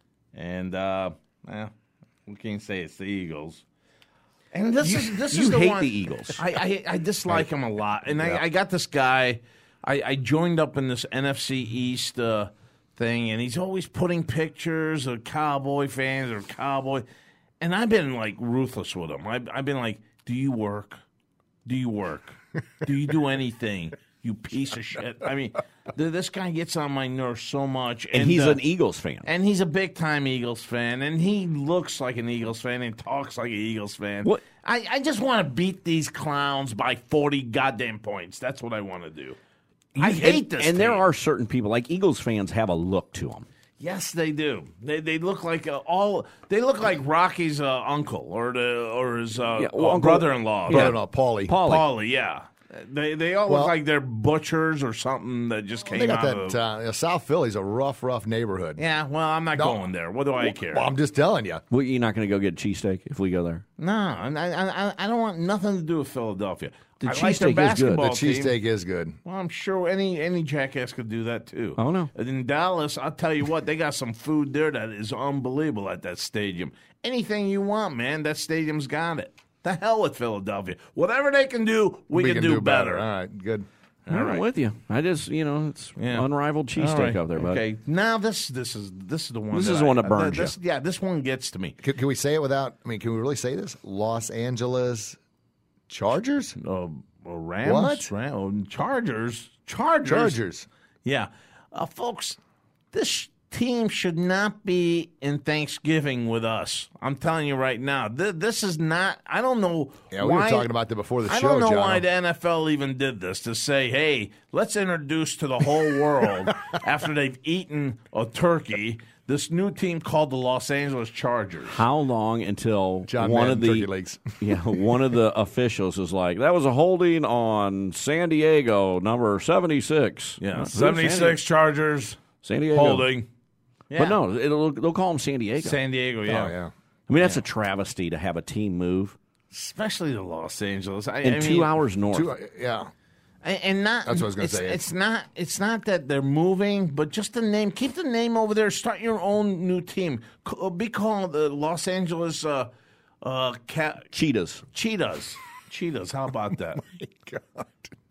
and uh, well, we can't say it's the Eagles. And this is this
you
is the
hate
one,
the Eagles.
I, I I dislike them a lot, and I, I got this guy. I, I joined up in this N F C East uh, thing, and he's always putting pictures of Cowboy fans or Cowboy, and I've been like ruthless with him. I've, I've been like, "Do you work? Do you work? Do you do anything? You piece of shit!" I mean, th- this guy gets on my nerves so much,
And he's
uh,
an Eagles fan.
and he's a big time Eagles fan, and he looks like an Eagles fan and talks like an Eagles fan.
What-
I, I just want to beat these clowns by forty goddamn points. That's what I want to do. I hate
and,
this.
And there
team.
are certain people, like Eagles fans, have a look to them.
Yes, they do. They they look like uh, all. They look like Rocky's uh, uncle or the or his uh,
Yeah, well,
uh,
Uncle-
brother-in-law.
Yeah. Brother-in-law, Paulie.
Paulie.
Paulie, yeah. They they all
Well-
look like they're butchers or something that just came
They got
out
that.
of.
Uh, South Philly's a rough, rough neighborhood.
yeah, well, I'm not
No.
going there. What do I care?
Well, I'm just telling you.
Well, you're not going to go get a cheesesteak if we go there.
No, I, I, I don't want nothing to do with Philadelphia.
The
I like their
cheesesteak is good.
basketball
The
team.
cheesesteak is good.
Well, I'm sure any any jackass could do that too.
Oh, no.
And in Dallas, I'll tell you what, they got some food there that is unbelievable at that stadium. Anything you want, man, that stadium's got it. The hell with Philadelphia. Whatever they can do, we, can, do, better.
All right, good.
I'm
right.
with you. I just, you know, it's
Yeah.
unrivaled
All
cheesesteak
right.
up there, bud.
Okay, now this this is this is the one.
This
that
is the
I-
one that
uh,
burns
this, Yeah, this one gets to me.
Can, can we say it without? I mean, can we really say this? Los Angeles Chargers.
Uh, Rams,
What?
Ram, oh, Chargers, Chargers,
Chargers.
Yeah, uh, folks, this team should not be in Thanksgiving with us. I'm telling you right now. Th- this is not. I don't know.
Yeah, we
why,
were talking about that before the
I
show,
don't know
John.
why the N F L even did this to say, "Hey, let's introduce to the whole world after they've eaten a turkey this new team called the Los Angeles Chargers.
How long until
John
one
Madden,
of the
turkey legs.
yeah one of the officials is like, that was a holding on San Diego number seventy-six.
Yeah,
Who's
seventy-six
San,
Chargers
San Diego
holding.
But
Yeah.
no, it'll, they'll call them San Diego.
San Diego, yeah.
Oh, yeah.
I mean, that's a travesty to have a team move
Especially the Los Angeles. I,
in
I
two
mean,
hours north.
Two, yeah.
And and not
That's what I was gonna
it's,
say.
It's not it's not that they're moving, but just the name. Keep the name over there. Start your own new team. C- Be called the Los Angeles uh, uh, Cat
Cheetahs.
Cheetahs. Cheetahs. How about that?
God.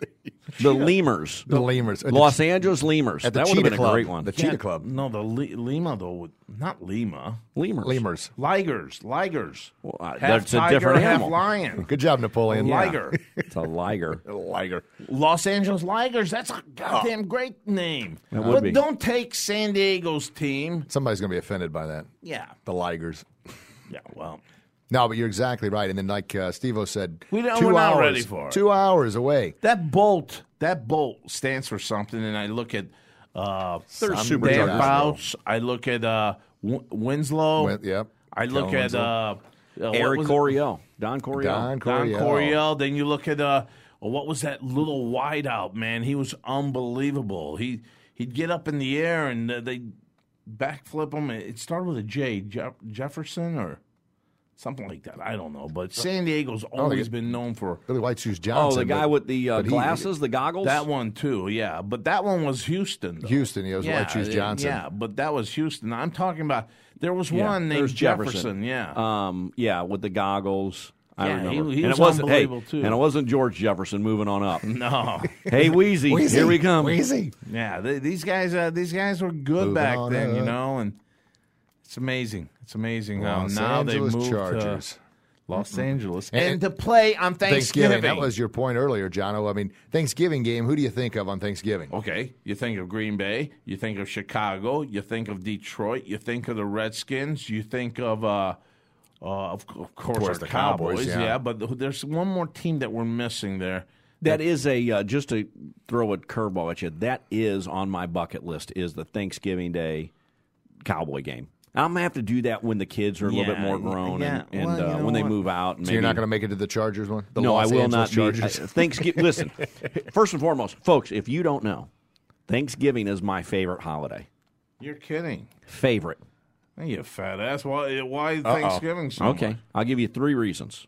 The Lemurs.
The Lemurs.
Los Angeles Lemurs.
At the
That would have
Cheetah
been a
Club.
great one.
The
Yeah,
Cheetah Club.
No, the Li- Lima though. would- Not Lima.
Lemurs.
Lemurs.
Ligers. Ligers.
Well, uh,
half
that's a
tiger,
different
half
animal.
lion.
Good job, Napoleon.
Liger.
It's a liger.
Liger.
Los Angeles Ligers. That's a goddamn great name.
That would
but
be.
don't take San Diego's team.
Somebody's going to be offended by that.
Yeah.
The Ligers.
Yeah. Well.
No, but you're exactly right. And then, like uh, Steve-O said,
We don't-
two
we're not
hours,
ready for it.
Two hours away.
That bolt, that bolt stands for something, and I look at uh,
They're
Some
super
Dan
Chargers.
Bouts. I look at uh, w- Winslow.
Win- yep.
I look
Kellen
at
Winslow.
uh, uh, what
Eric
was it?
Coryell. Don Coryell.
Don
Don
Coryell.
Coryell. Then you look at uh, what was that little wideout, man? He was unbelievable. He he'd get up in the air and uh, they backflip him. It started with a J, Jeff- Jefferson or something like that. I don't know, but San Diego's always
they-
been known for.
Billy White Shoes
Oh,
Johnson.
the guy
but-
with the uh,
but he-
glasses, the goggles?
That one too, yeah. But that one was Houston. Though.
Houston, he was White Shoes
uh,
Johnson.
Yeah, but that was Houston. I'm talking about. There was
Yeah,
one named
there's
Jefferson. Yeah.
Um, yeah, with the goggles. I
Yeah,
remember.
he- he
and
was
it wasn't, hey,
unbelievable, too.
And it wasn't George Jefferson moving on up.
no.
Hey, Wheezy,
Wheezy,
here we come.
Wheezy.
Yeah, they, these guys. Uh, these guys were good
Moving
back
on
then, you
up.
know, and it's amazing. It's amazing how
Los
now
Angeles
they moved
Chargers.
to Los Angeles
And-
and, to play on Thanksgiving.
Thanksgiving. That was your point earlier, Jono. I mean, Thanksgiving game, who do you think of on Thanksgiving?
Okay, you think of Green Bay, you think of Chicago, you think of Detroit, you think of the Redskins, you think of, uh, uh, of, of course,
course,
our
the
Cowboys.
Cowboys, yeah.
But there's one more team that we're missing there.
That is a, uh, just to throw a curveball at you, that is on my bucket list, is the Thanksgiving Day Cowboy game. I'm going to have to do that when the kids are a little bit
Yeah,
more grown
yeah.
and, and
Well, you
uh,
know
when they
what?
move out. And
So you're
maybe-
not going to make it to the Chargers one? The
No,
Los
I will
Angeles
not be.
Chargers?
I- Thanksgiving. Listen, first and foremost, folks, if you don't know, Thanksgiving is my favorite holiday.
You're kidding.
Favorite.
Hey, you fat ass. Why, why Thanksgiving so
Okay,
much?
I'll give you three reasons.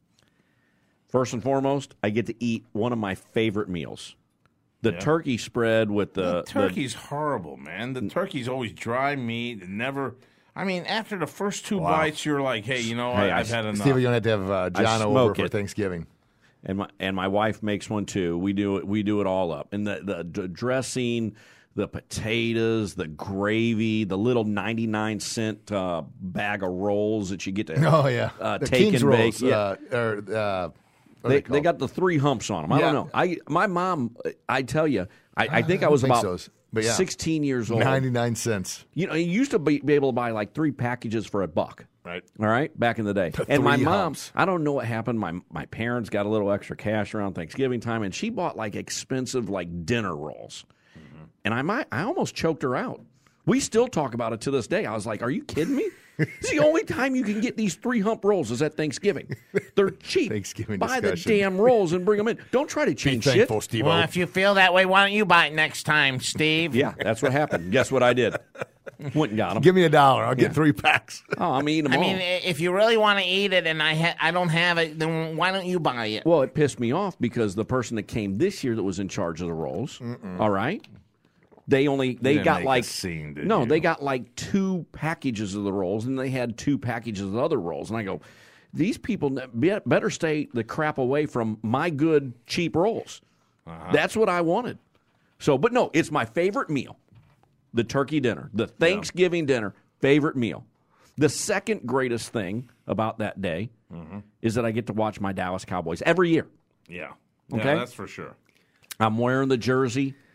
First and foremost, I get to eat one of my favorite meals. The turkey spread with the,
The turkey's horrible, man. The turkey's always dry meat and never. I mean, after the first two bites, you're like, hey, you know,
Hey,
I,
I-
I've had enough.
Steve, you're going to have to have uh, John over
smoke
for
it.
Thanksgiving.
the, and my and my wife makes one too. We do it. We do it all up. And the the, the dressing, the potatoes, the gravy, the little ninety-nine cent uh, bag of rolls that you get to
Oh, yeah.
uh,
the
take
King's
and
rolls.
bake. Yeah.
Uh, or, uh, what are
They,
they,
they got the three humps on them. I
Yeah.
don't know. I my mom. I tell you, I, I think I
I
was
don't think
about
so, but yeah.
sixteen years old.
ninety-nine cents.
You know, you used to be, be able to buy like three packages for a buck.
Right.
All right, back in the day. and my
three
mom,
humps.
I don't know what happened. My my parents got a little extra cash around Thanksgiving time, and she bought like expensive like dinner rolls.
Mm-hmm.
And I might, I almost choked her out. We still talk about it to this day. I was like, "Are you kidding me? It's the only time you can get these three hump rolls is at Thanksgiving. They're cheap.
Thanksgiving
Buy
discussion.
the damn rolls and bring them in. Don't try to
Be
change shit."
thankful, Steve.
Well, if you feel that way, why don't you buy it next time, Steve?
Yeah, that's what happened. Guess what I did? Went and got them.
Give me a dollar. I'll get three packs.
Oh, I'm eating them
I
all.
mean, i- if you really want to eat it and I ha- I don't have it, then why don't you buy it?
Well, it pissed me off because the person that came this year that was in charge of the rolls, all right, they only they
didn't
got
make a
like
scene, did
no,
you?
they got like two packages of the rolls, and they had two packages of the other rolls, and I go, these people ne- be- better stay the crap away from my good cheap rolls.
Uh-huh.
That's what I wanted. So, but no, it's my favorite meal, the turkey dinner, the Thanksgiving dinner, favorite meal. The second greatest thing about that day
Mm-hmm.
is that I get to watch my Dallas Cowboys every year.
Yeah.
Okay.
Yeah, that's for sure.
I'm wearing the jersey.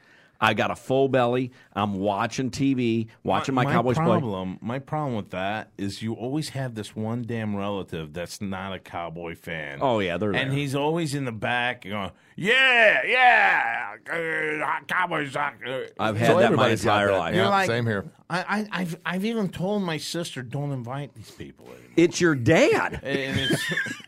I got a full belly. I'm watching T V, watching my,
my
Cowboys
problem, play. My problem with that is you always have this one damn relative that's not a Cowboy fan.
Oh, yeah, they're
And
there.
he's always in the back going, yeah, yeah, uh, Cowboys. Uh,
I've had
So
that my
everybody's got
entire
that.
life.
Yeah,
You're like,
same here.
I, I, I've, I've even told my sister, don't invite these people anymore.
It's your dad.
And it's,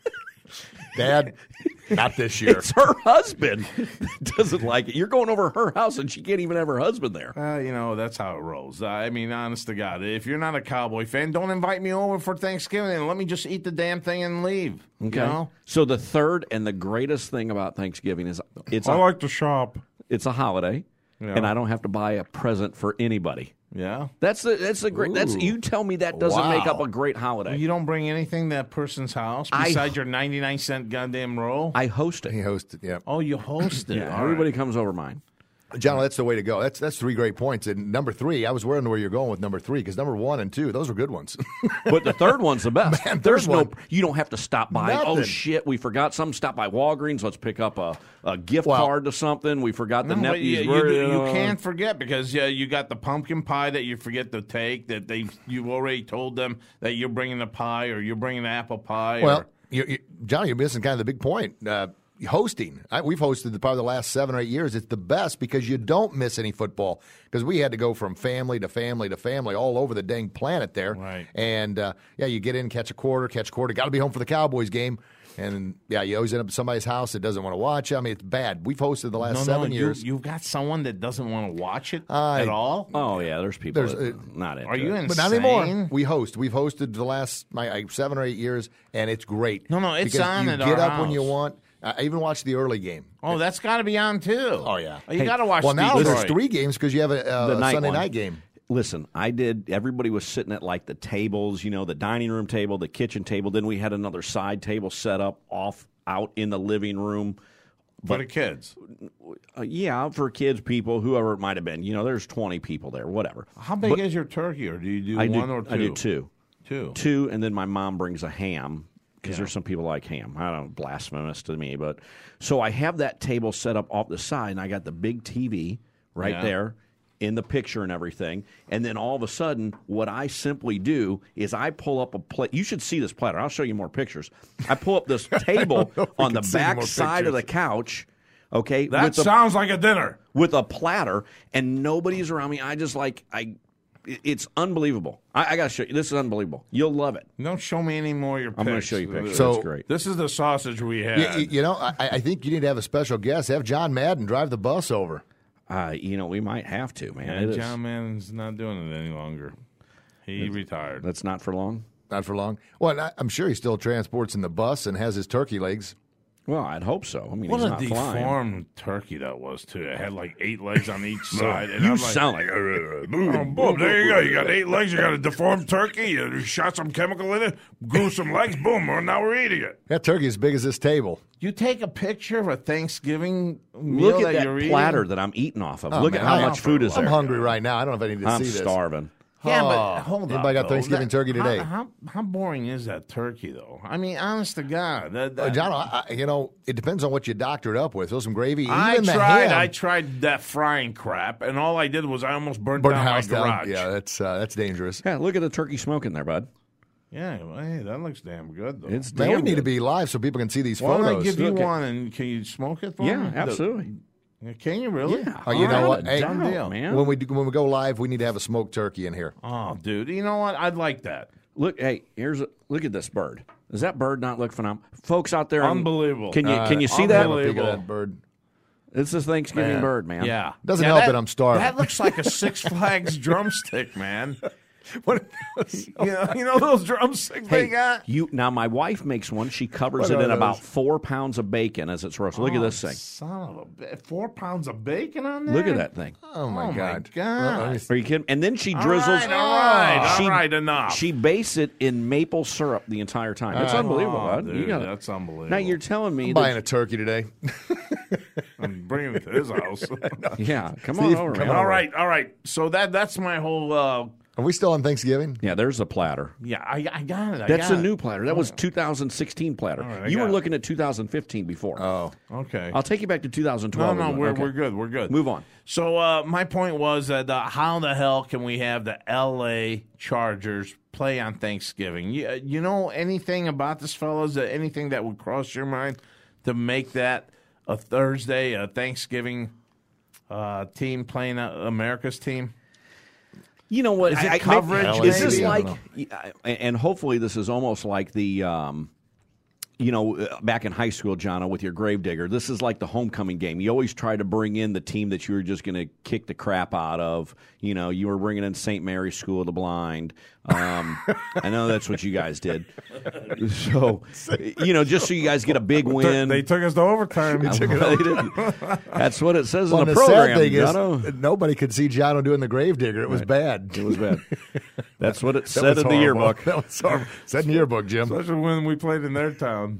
Dad, not this year.
It's her husband that doesn't like it. You're going over her house, and she can't even have her husband there.
uh, you know, that's how it rolls. Uh, I mean, honest to God, if you're not a Cowboy fan, don't invite me over for Thanksgiving and let me just eat the damn thing and leave.
Okay.
You know?
So the third and the greatest thing about Thanksgiving is it's
I
a,
like to shop.
it's a holiday,
Yeah.
and I don't have to buy a present for anybody.
Yeah.
That's the that's the great. That's you tell me that doesn't
Wow.
make up a great holiday.
You don't bring anything to that person's house
I-
besides your ninety-nine cent goddamn roll?
I host it.
He hosted, yeah.
oh, you host it.
Yeah,
All
everybody
right.
comes over mine.
John, that's the way to go. That's that's three great points. And number three, I was wondering where you're going with number three because number one and two, those were good ones.
But the third one's the best.
Man,
There's
third
no.
one.
You don't have to stop by. Oh
Nothing.
shit, we forgot something. Stop by Walgreens. Let's pick up a, a gift
Well-
card to something. We forgot the
No, but
nephew's
you, you,
birthday.
you can't forget because yeah, you got the pumpkin pie that you forget to take. That they you already told them that you're bringing the pie or you're bringing the apple pie.
well,
or,
you, you, John, you're missing kind of the big point. Uh, hosting. I, we've hosted the, probably the last seven or eight years. It's the best because you don't miss any football because we had to go from family to family to family all over the dang planet there.
Right.
And, uh, yeah, you get in, catch a quarter, catch a quarter. Got to be home for the Cowboys game. And, yeah, you always end up at somebody's house that doesn't want to watch. I mean, it's bad. We've hosted the last
no,
seven
no,
years.
You, you've got someone that doesn't want to watch it
I-
at all.
Oh yeah, there's people.
There's,
that
uh,
not into
Are you
it.
in?
But not anymore. We host. We've hosted the last my like, seven or eight years, and it's great.
No, no, it's
because
on
you
at
get
our
up when you
house.
want. I even watched the early game.
Oh, that's got to be on too.
Oh, yeah.
you
Hey,
got to watch.
Well, now
Detroit.
there's three games because you have a, uh,
The
a
night
Sunday
one.
night game.
Listen, I did. Everybody was sitting at like the tables, you know, the dining room table, the kitchen table. Then we had another side table set up off out in the living room.
for the kids.
Uh, yeah, for kids, people, whoever it might have been. You know, there's twenty people there, whatever.
How big is your turkey, or do you do
I
one
do,
or two?
I do two.
Two.
Two, and then my mom brings a ham because there's some people like ham. I don't know, blasphemous to me, but so I have that table set up off the side, and I got the big T V right
Yeah.
there in the picture and everything. And then all of a sudden, what I simply do is I pull up a plate. You should see this platter. I'll show you more pictures. I pull up this table on the
can see any
back
more
side of the
pictures.
couch. Okay,
That
with the,
sounds like a dinner.
with a platter, and nobody's around me. I just like I. It's unbelievable. I, I got to show you. This is unbelievable. You'll love it.
Don't show me any more of your pics.
I'm going to show you pictures.
So-
That's great.
This is the sausage we had.
You, you- you know, I, I think you need to have a special guest. Have John Madden drive the bus over.
Uh, you know, we might have to, man.
and
It is-
John Mann's not doing it any longer. He retired.
That's not for long.
Not for long. Well, I, I'm sure he still transports in the bus and has his turkey legs.
Well, I'd hope so. I mean,
What
he's
a
not flying.
deformed turkey that was, too. It had like eight legs on each side. And
You
I'm like,
sound like
oh, boom, there you go. You got eight legs. You got a deformed turkey. You shot some chemical in it, grew some legs. Boom, well, now we're eating it.
That turkey is as big as this table.
You take a picture of a Thanksgiving meal
Look at
that, you're
that
eating.
platter that I'm eating off of.
Oh,
Look
man,
at how
I-
much food is
I'm
there.
hungry right now. I don't know if I need to
I'm
see this.
starving.
Yeah,
Oh.
but hold on.
Anybody got
though.
Thanksgiving turkey today?
How, how, how boring is that turkey, though? I mean, honest to God. That,
Uh,
that,
John, I, I- you know, it depends on what you doctor it up with. Throw some gravy. Even
I
the
tried.
ham,
I tried that frying crap, and all I did was I almost burnt
burn the
down my
house down.
garage.
Yeah, that's uh, that's dangerous.
Yeah, look at the turkey smoking there, bud.
Yeah, well, hey, that looks damn good, though.
It's
Man,
damn
we need
good.
to be live so people can see these
Why don't
photos.
I give you
Look at-
one, and can you smoke it for
Yeah,
me?
absolutely.
The- Can you really?
Yeah.
Oh, you know
All
what?
right,
Hey,
done deal.
man.
when we do, when we go live, we need to have a smoked turkey in here.
Oh, dude, you know what? I'd like that.
Look, hey, here's a, look at this bird. Does that bird not look phenomenal? Folks out there, on-
Unbelievable.
Can you
Uh,
can you see
Have
that?
a peek
Unbelievable.
at that bird.
It's a Thanksgiving
Man.
bird, man.
Yeah.
Doesn't
Yeah,
help
that,
that I'm starving.
That looks like a Six Flags drumstick, man. What? You know, you know those drumsticks they
Hey,
got?
you now my wife makes one. She covers
What
it
are
in
those?
about four pounds of bacon as it's roasted. Look at
Oh,
this thing.
Son of a bi- four pounds of bacon on there.
Look at that thing.
Oh my
Oh, my
god!
God.
Well, let me see.
Are you kidding? And then she
All
drizzles.
right, all right,
She-
all right, enough.
She bastes it in maple syrup the entire time. It's
right.
unbelievable,
Oh,
bud.
dude,
you got
that's unbelievable.
Now you're telling me
I'm
that,
buying a turkey today.
I'm bringing it to his house.
yeah. Come
Steve,
on over,
come
man.
on.
all right, all right. So that that's my whole uh,
Are we still on Thanksgiving?
Yeah, there's a platter.
Yeah, I, I got it. I
That's
got
a
it.
new platter. That was two thousand sixteen platter.
All right, I
you were
got it.
looking at two thousand fifteen before.
Oh.
Okay.
I'll take you back to two thousand
No,
twelve.
no, we're,
Okay.
we're good. We're good.
Move on.
So uh, my point was that uh, how the hell can we have the L A Chargers play on Thanksgiving? You, you know anything about this, fellas? Uh, anything that would cross your mind to make that a Thursday, a Thanksgiving uh, team playing uh, America's team?
You know what?
Is it
I- I-
coverage,
Is this
maybe? I
like,
don't
and hopefully this is almost like the, um, you know, uh, back in high school, Jono, with your Gravedigger. This is like the homecoming game. You always try to bring in the team that you were just going to kick the crap out of. You know, you were bringing in Saint Mary's School of the Blind. Um, I know that's what you guys did. So, you know, just so you guys get a big win.
They took us to overtime.
They did. That's what it says
Well,
in the
and the
program,
sad thing
Jono.
is, nobody could see Jono doing the Gravedigger. It was bad.
It was bad. That's what it
That
said
was
in the
horrible.
yearbook.
That was horrible. Said in the yearbook, Jim.
Especially when we played in their town.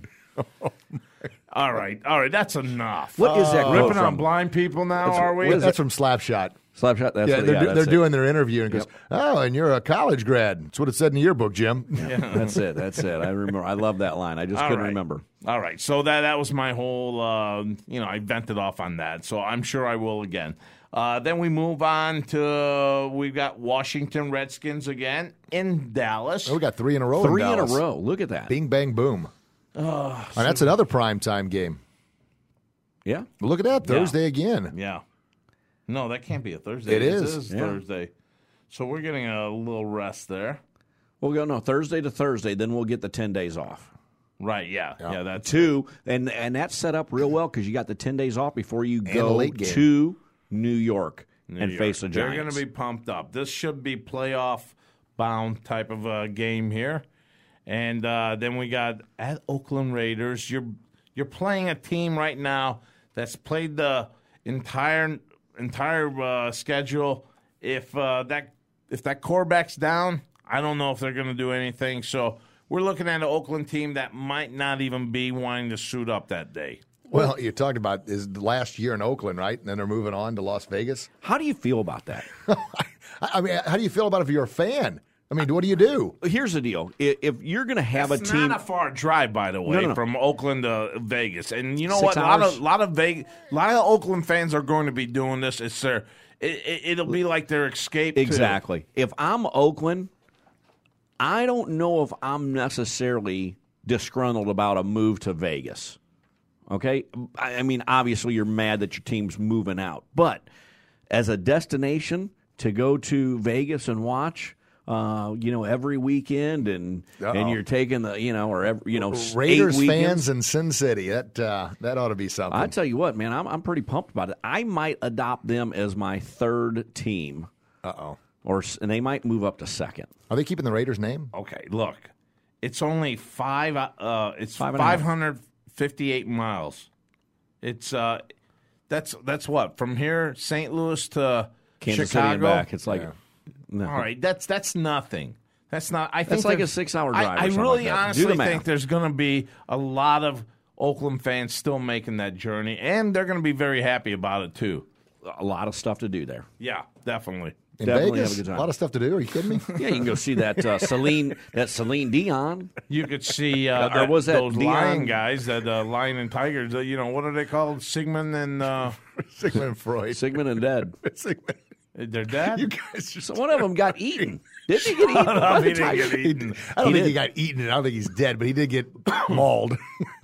All right, all right, that's enough.
What is that quote
ripping
from?
on blind people now?
That's-
are we?
what is
That's from Slapshot.
Slapshot. That's
Yeah,
what,
they're,
yeah,
do-
that's
they're
it.
doing their interview and it goes,
Yep.
oh, and you're a college grad. That's what it said in the yearbook, Jim.
That's it. That's it. I remember. I love that line. I just
All
couldn't
right.
remember.
All right, so that that was my whole. Uh, you know, I vented off on that, so I'm sure I will again. Uh, then we move on to we've got Washington Redskins again in Dallas.
Oh, we got three in a row.
Three
in,
in a
Dallas.
row. Look at that.
Bing, bang, boom. and that's another primetime game.
Yeah.
Well, look at that. Thursday again.
Yeah, no, that can't be a Thursday.
It
It
is.
is
Yeah.
Thursday, so we're getting a little rest there.
We'll go no Thursday to Thursday. Then we'll get the ten days off.
Right? Yeah, yeah.
Yeah.
that's
Two and and that's set up real well because you got the ten days off before you
a
go
late game.
to New York
New
and
York.
face the
They're
Giants.
going to be pumped up. This should be playoff bound type of a game here. And uh, then we got at Oakland Raiders. You're you're playing a team right now that's played the entire entire uh, schedule. If uh, that if that quarterback's down, I don't know if they're going to do anything. So we're looking at an Oakland team that might not even be wanting to suit up that day.
Well, you talked about is the last year in Oakland, right? And then they're moving on to Las Vegas.
How do you feel about that?
I I mean, how do you feel about it if you're a fan? I mean, what do you do?
Here's the deal: I- if you're going to have
It's
a team,
not a far drive, by the way,
No, no, no.
from Oakland to Vegas. And you know
Six
what? A lot
hours?
of lot of Vegas, a lot of Oakland fans are going to be doing this. It's their, it, it, it'll be like their escape. too.
exactly. If I'm Oakland, I don't know if I'm necessarily disgruntled about a move to Vegas. Okay? I I mean, obviously you're mad that your team's moving out. But as a destination to go to Vegas and watch, uh, you know, every weekend and
Uh-oh.
and you're taking the, you know, or every, you know, s-
Raiders
eight weekends.
fans in Sin City. That uh, that ought to be something.
I tell you what, man, I'm I'm pretty pumped about it. I might adopt them as my third team,
Uh oh.
or s- and they might move up to second.
Are they keeping the Raiders name?
Okay, look, it's only five. Uh, it's
Five and a half.
five hundred fifty-eight miles. It's uh, that's that's what from here, Saint Louis to
Kansas
Chicago.
City and back. It's like,
Yeah.
no.
All right, that's that's nothing. That's not. I think
That's like
there's-
a six-hour
I-
drive or
I,
something
really
like that. Do
honestly
the math.
think there's going to be a lot of Oakland fans still making that journey, and they're going to be very happy about it too.
a lot of stuff to do there.
Yeah, definitely.
In
Definitely
Vegas?
have a good time.
A lot of stuff to do. Are you kidding me?
Yeah, you can go see that uh, Celine that Celine Dion.
You could see uh,
There was that
those
Dion-
lion guys, that uh, lion and tigers. Uh, you know what are they called? Sigmund and uh,
Sigmund Freud.
Sigmund and Dead.
Sigmund.
their dad.
You guys just.
So one of them got eaten. Didn't he get eaten? by
He
the
didn't
tiger?
get eaten.
I don't
He
think
did.
he got eaten, and I don't think he's dead, but he did get mauled.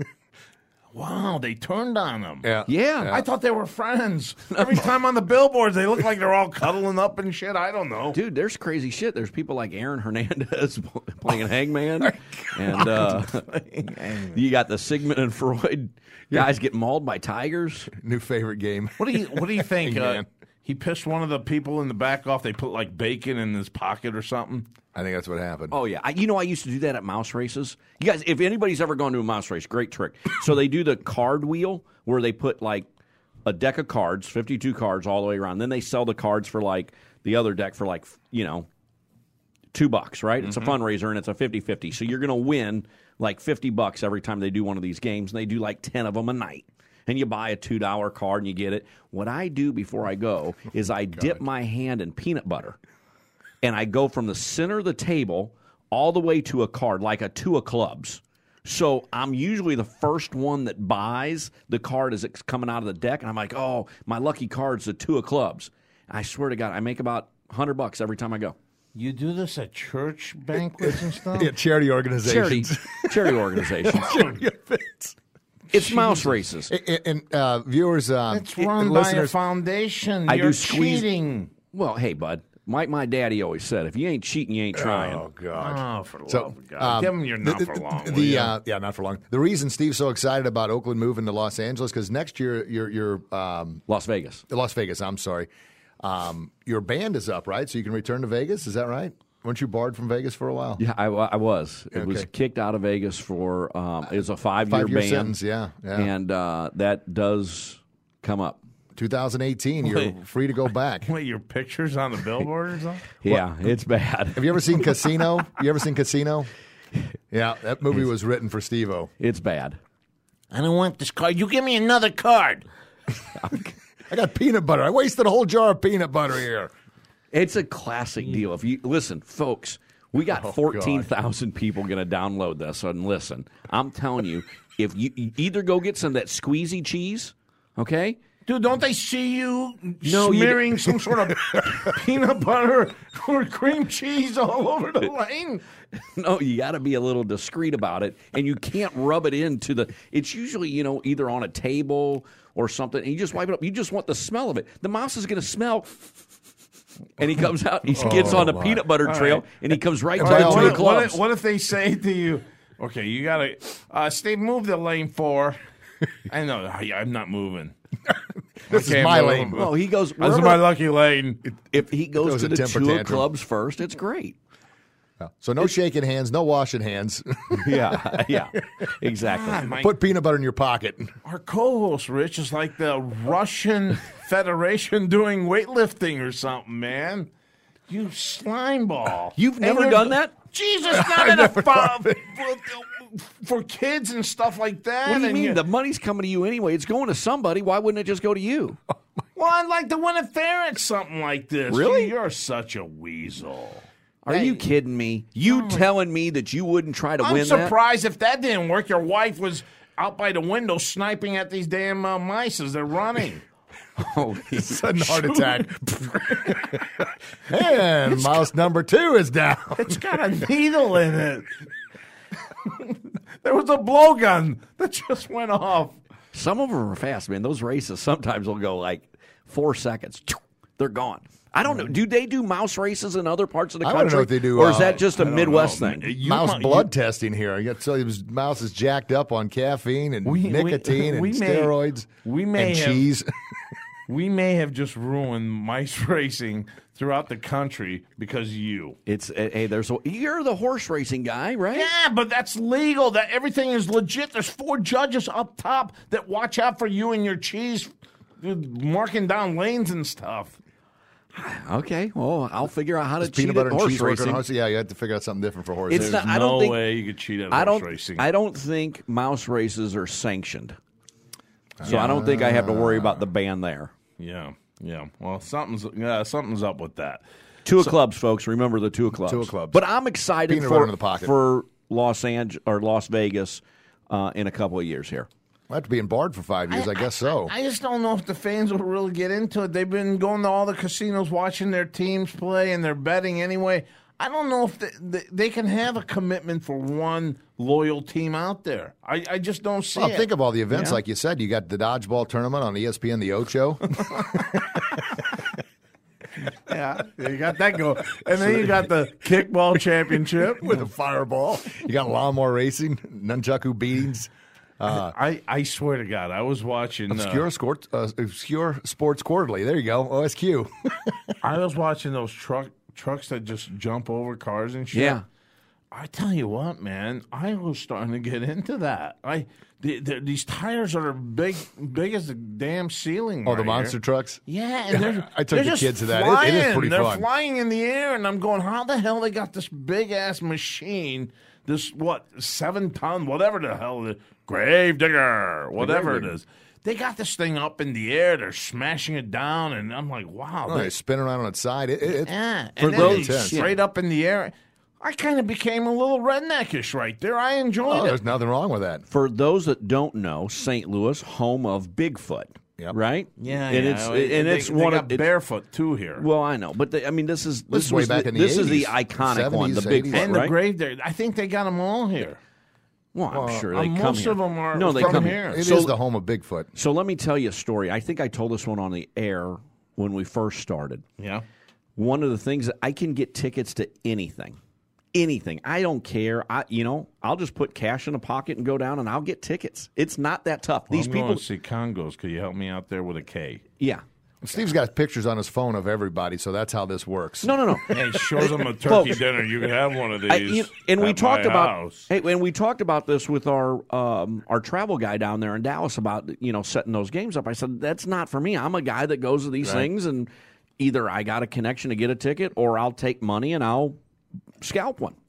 Wow, they turned on him.
yeah.
Yeah.
I thought they were friends. Every time on the billboards, they look like they're all cuddling up and shit. I don't know.
Dude, there's crazy shit. There's people like Aaron Hernandez playing Hangman, and uh, you got the Sigmund and Freud guys get mauled by tigers.
New favorite game.
What do you What do you think? Uh,
Hangman.
he pissed one of the people in the back off. They put like bacon in his pocket or something.
I think that's what happened.
Oh yeah, I, you know I used to do that at mouse races. You guys, if anybody's ever gone to a mouse race, great trick. So they do the card wheel where they put like a deck of cards, fifty-two cards all the way around. Then they sell the cards for like the other deck for like you know two bucks, right? It's a fundraiser and it's a fifty-fifty. So you're going to win like fifty bucks every time they do one of these games, and they do like ten of them a night. And you buy a two dollar card and you get it. What I do before I go is I dip my hand in peanut butter. and I go from the center of the table all the way to a card, like a two of clubs. So I'm usually the first one that buys the card as it's coming out of the deck, and I'm like, oh, my lucky card's the two of clubs. I swear to God, I make about one hundred bucks every time I go.
You do this at church banquets and stuff?
Yeah, charity organizations.
Charity, charity organizations.
Charity events.
It's mouse races.
And, and uh, viewers, uh,
It's run
and
by a
listeners,
foundation.
I
You're
do squeeze-
cheating.
Well, hey, bud. Like my daddy always said, if you ain't cheating, you ain't trying.
Oh God!
Oh, for the
So,
love of God.
um,
Give him your not
the,
for
the-
long.
The,
will ya?
uh, yeah, not for long. The reason Steve's so excited about Oakland moving to Los Angeles because next year you're you're um,
Las Vegas.
Las Vegas. I'm sorry. Um, your band is up, right? So you can return to Vegas. Is that right? Weren't you barred from Vegas for a while?
Yeah, I, I was. It was
Okay.
kicked out of Vegas for um, it was a five year
Five-year
ban.
sentence. Yeah, yeah.
And uh, that does come up.
twenty eighteen. You're
Wait.
free to go back.
Wait, your picture's on the billboard or something?
Yeah, it's bad.
Have you ever seen Casino? You ever seen Casino? Yeah, that movie was written for Steve-O.
It's bad.
I don't want this card. You give me another card.
I got peanut butter. I wasted a whole jar of peanut butter here.
It's a classic deal. If you listen, folks, we got
Oh,
fourteen thousand people going to download this and listen. I'm telling you, if you, you either go get some of that squeezy cheese, okay?
Dude, don't they see you
No, you
smearing some sort of peanut butter or cream cheese all over the lane?
No, you got to be a little discreet about it, and you can't rub it into the. It's usually, you know, either on a table or something, and you just wipe it up. You just want the smell of it. The mouse is going to smell. And he comes out, he gets on the
my.
peanut butter
All
trail,
right.
and he comes right
All
to
right,
the
all
two
right.
of
What,
clubs.
if, what if they say to you, okay, you got to, uh, Steve, move to lane four. I know, I- I'm not moving.
This
I
is
can't
my
move.
lane.
Well, he goes.
This is
wherever-
my lucky lane.
if he goes
throws
to
a
the
temper
two of
tantrum.
clubs first, it's great.
So no shaking hands, no washing hands.
Yeah, yeah, exactly.
God, my,
Put peanut butter in your pocket.
our co-host, Rich, is like the Russian Federation doing weightlifting or something, man. You slime ball.
You've
And
never
you're-
done that?
Jesus, not in a farm for, for kids and stuff like that.
What do you
and
mean? The money's coming to you anyway. It's going to somebody. Why wouldn't it just go to you?
Well, I'd like to win a fair at something like this.
Really?
You're such a weasel.
Are you kidding me? You telling me that you wouldn't try to
I'm
win that?
surprised if that didn't work. Your wife was out by the window sniping at these damn uh, mice as they're running.
Oh,
Sudden heart attack. And mouse number two is down.
It's got a needle in it. There was a blowgun that just went off.
some of them are fast, man. Those races sometimes will go like four seconds. They're gone. I don't know. Do they do mouse races in other parts of the
I
country?
wanna know if they do,
or is
uh,
that just a
I don't
Midwest
know.
thing?
You
Mouse
might-
blood testing here. You got to tell you, his mouse is jacked up on caffeine and
We- we-
nicotine
we
and
may-
steroids
we may
and
have-
cheese.
We may have just ruined mice racing throughout the country because of you.
It's uh, hey, there's a, you're the horse racing guy, right?
Yeah, but that's legal. That everything is legit. There's four judges up top that watch out for you and your cheese, dude, marking down lanes and stuff.
Okay, well, I'll figure out how to
Does
cheat
peanut butter
at
and
horse
cheese work on
racing.
horse? Yeah, you had to figure out something different for horses.
It's
There's
not- I
no
don't think-
way you could cheat at
I
horse
don't.
racing.
I don't think mouse races are sanctioned, so I don't think I have to worry about the ban there.
yeah, yeah. Well, something's yeah, something's up with that.
Two of clubs, folks. Remember the two of clubs.
Two of clubs.
But I'm excited
Peanut butter
for
in the pocket.
for Los Angeles or Las Vegas uh, in a couple of years here.
After being barred for five years, I, guess so.
I just don't know if the fans will really get into it. They've been going to all the casinos, watching their teams play, and they're betting anyway. I don't know if they, they, they can have a commitment for one loyal team out there. I, I just don't see
well,
it.
think of all the events,
Yeah.
like you said. You got the dodgeball tournament on E S P N, the Ocho.
Yeah, you got that go, and then you got the kickball championship
with a fireball. You got lawnmower racing, nunchaku beatings,
I, I swear to God, I was watching.
obscure,
Uh,
sport, uh, obscure Sports Quarterly. There you go, O S Q.
I was watching those truck trucks that just jump over cars and shit.
Yeah.
I tell you what, man, I was starting to get into that. I the, the, these tires are big, big as the damn ceiling.
Oh, the
right
monster
here.
trucks.
Yeah, and they're,
I took
they're
the
just
kids to that. It-
Flying.
it is pretty
they're
fun.
flying in the air, and I'm going, how the hell they got this big ass machine? This what seven ton, whatever the hell, the grave digger, whatever it is. They got this thing up in the air. They're smashing it down, and I'm like, wow.
Oh, they spin around on its side. It, it,
yeah.
for
And then
those
they straight up in the air. I kind of became a little redneckish right there. I enjoyed
oh,
it.
there's nothing wrong with that.
For those that don't know, Saint Louis, home of Bigfoot,
Yep.
right?
Yeah,
and
yeah.
it's
They-
and
they,
it's
they
one
got
of it's,
barefoot too here.
well, I know, but they, I mean, this is this,
is way
was
back
the,
in the
this is the
eighties,
iconic one, the
seventies,
Bigfoot,
and
right?
the grave there. I think they got them all here.
Well, I'm
Well,
sure
uh,
they come
most
here.
of them are
no, they
from
come
here.
It is
So-
the home of Bigfoot.
So let me tell you a story. I think I told this one on the air when we first started.
Yeah.
One of the things that I can get tickets to anything. Anything. I don't care. I you know, I'll just put cash in a pocket and go down and I'll get tickets. It's not that tough.
Well,
These
I'm
people
going to see Congos. Could you help me out there with a K?
Yeah.
Steve's got pictures on his phone of everybody, so that's how this works.
No, no, no.
Hey, show them a turkey
Folks,
dinner. You can have one of these.
I, you, and we
at
talked
my
about
house.
hey, and we talked about this with our um, our travel guy down there in Dallas about you know setting those games up. I said that's not for me. I'm a guy that goes to these
Right.
things, and either I got a connection to get a ticket, or I'll take money and I'll scalp one.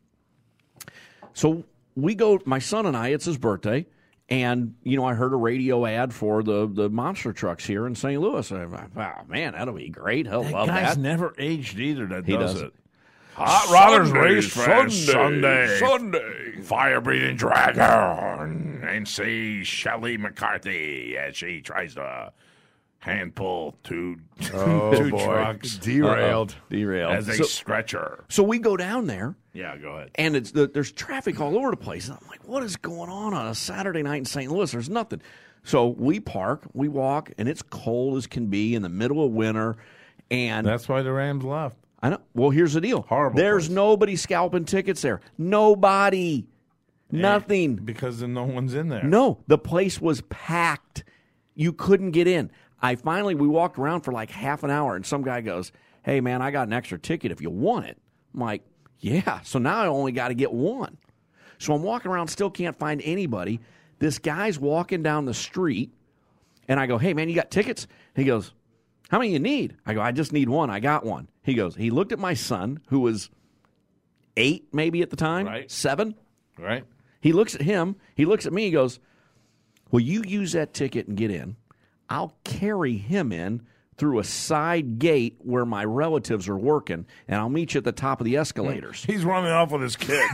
So we go. My son and I. It's his birthday. And, you know, I heard a radio ad for the, the monster trucks here in Saint Louis. I thought, wow, man, that'll be great. He'll
That
love
guy's
that.
never aged either. That
He
does
doesn't.
it. Hot Rodders
Sunday,
Race Fest
Sunday,
Sunday.
Sunday.
Fire breathing dragon and see Shelley McCarthy as she tries to hand pull two,
Oh,
two
boy.
trucks
Derailed.
Derailed.
as a
So,
stretcher.
so we go down there.
Yeah, go ahead.
And it's the, there's traffic all over the place. And I'm like, what is going on on a Saturday night in Saint Louis? There's nothing. So we park, we walk, and it's cold as can be in the middle of winter. And
That's why the Rams left.
I know. Well, here's the deal.
Horrible
There's
place.
nobody scalping tickets there. Nobody. Nothing.
Because no one's in there.
No, the place was packed. You couldn't get in. I finally, we walked around for like half an hour, and some guy goes, hey, man, I got an extra ticket if you want it. I'm like, yeah. So now I only got to get one. So I'm walking around, still can't find anybody. This guy's walking down the street, and I go, hey, man, you got tickets? He goes, how many you need? I go, I just need one. I got one. He goes, he looked at my son, who was eight maybe at the time,
Right.
seven.
Right?
He looks at him. He looks at me. He goes, well, you use that ticket and get in. I'll carry him in through a side gate where my relatives are working, and I'll meet you at the top of the escalators.
He's running off with his kid.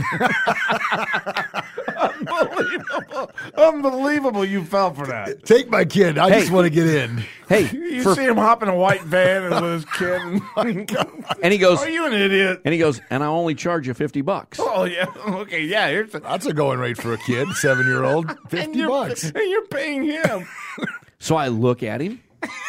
Unbelievable. Unbelievable you fell for that.
Take my kid. I
Hey.
just want to get in.
Hey,
You
for-
see him hop in a white van and with his kid. And
and he goes,
Are you an idiot?
and he goes, and I only charge you fifty bucks.
Oh, yeah. Okay, yeah. Here's the,
That's a going rate for a kid, seven year old.
and
Fifty
you're,
bucks.
And you're paying him.
So I look at him,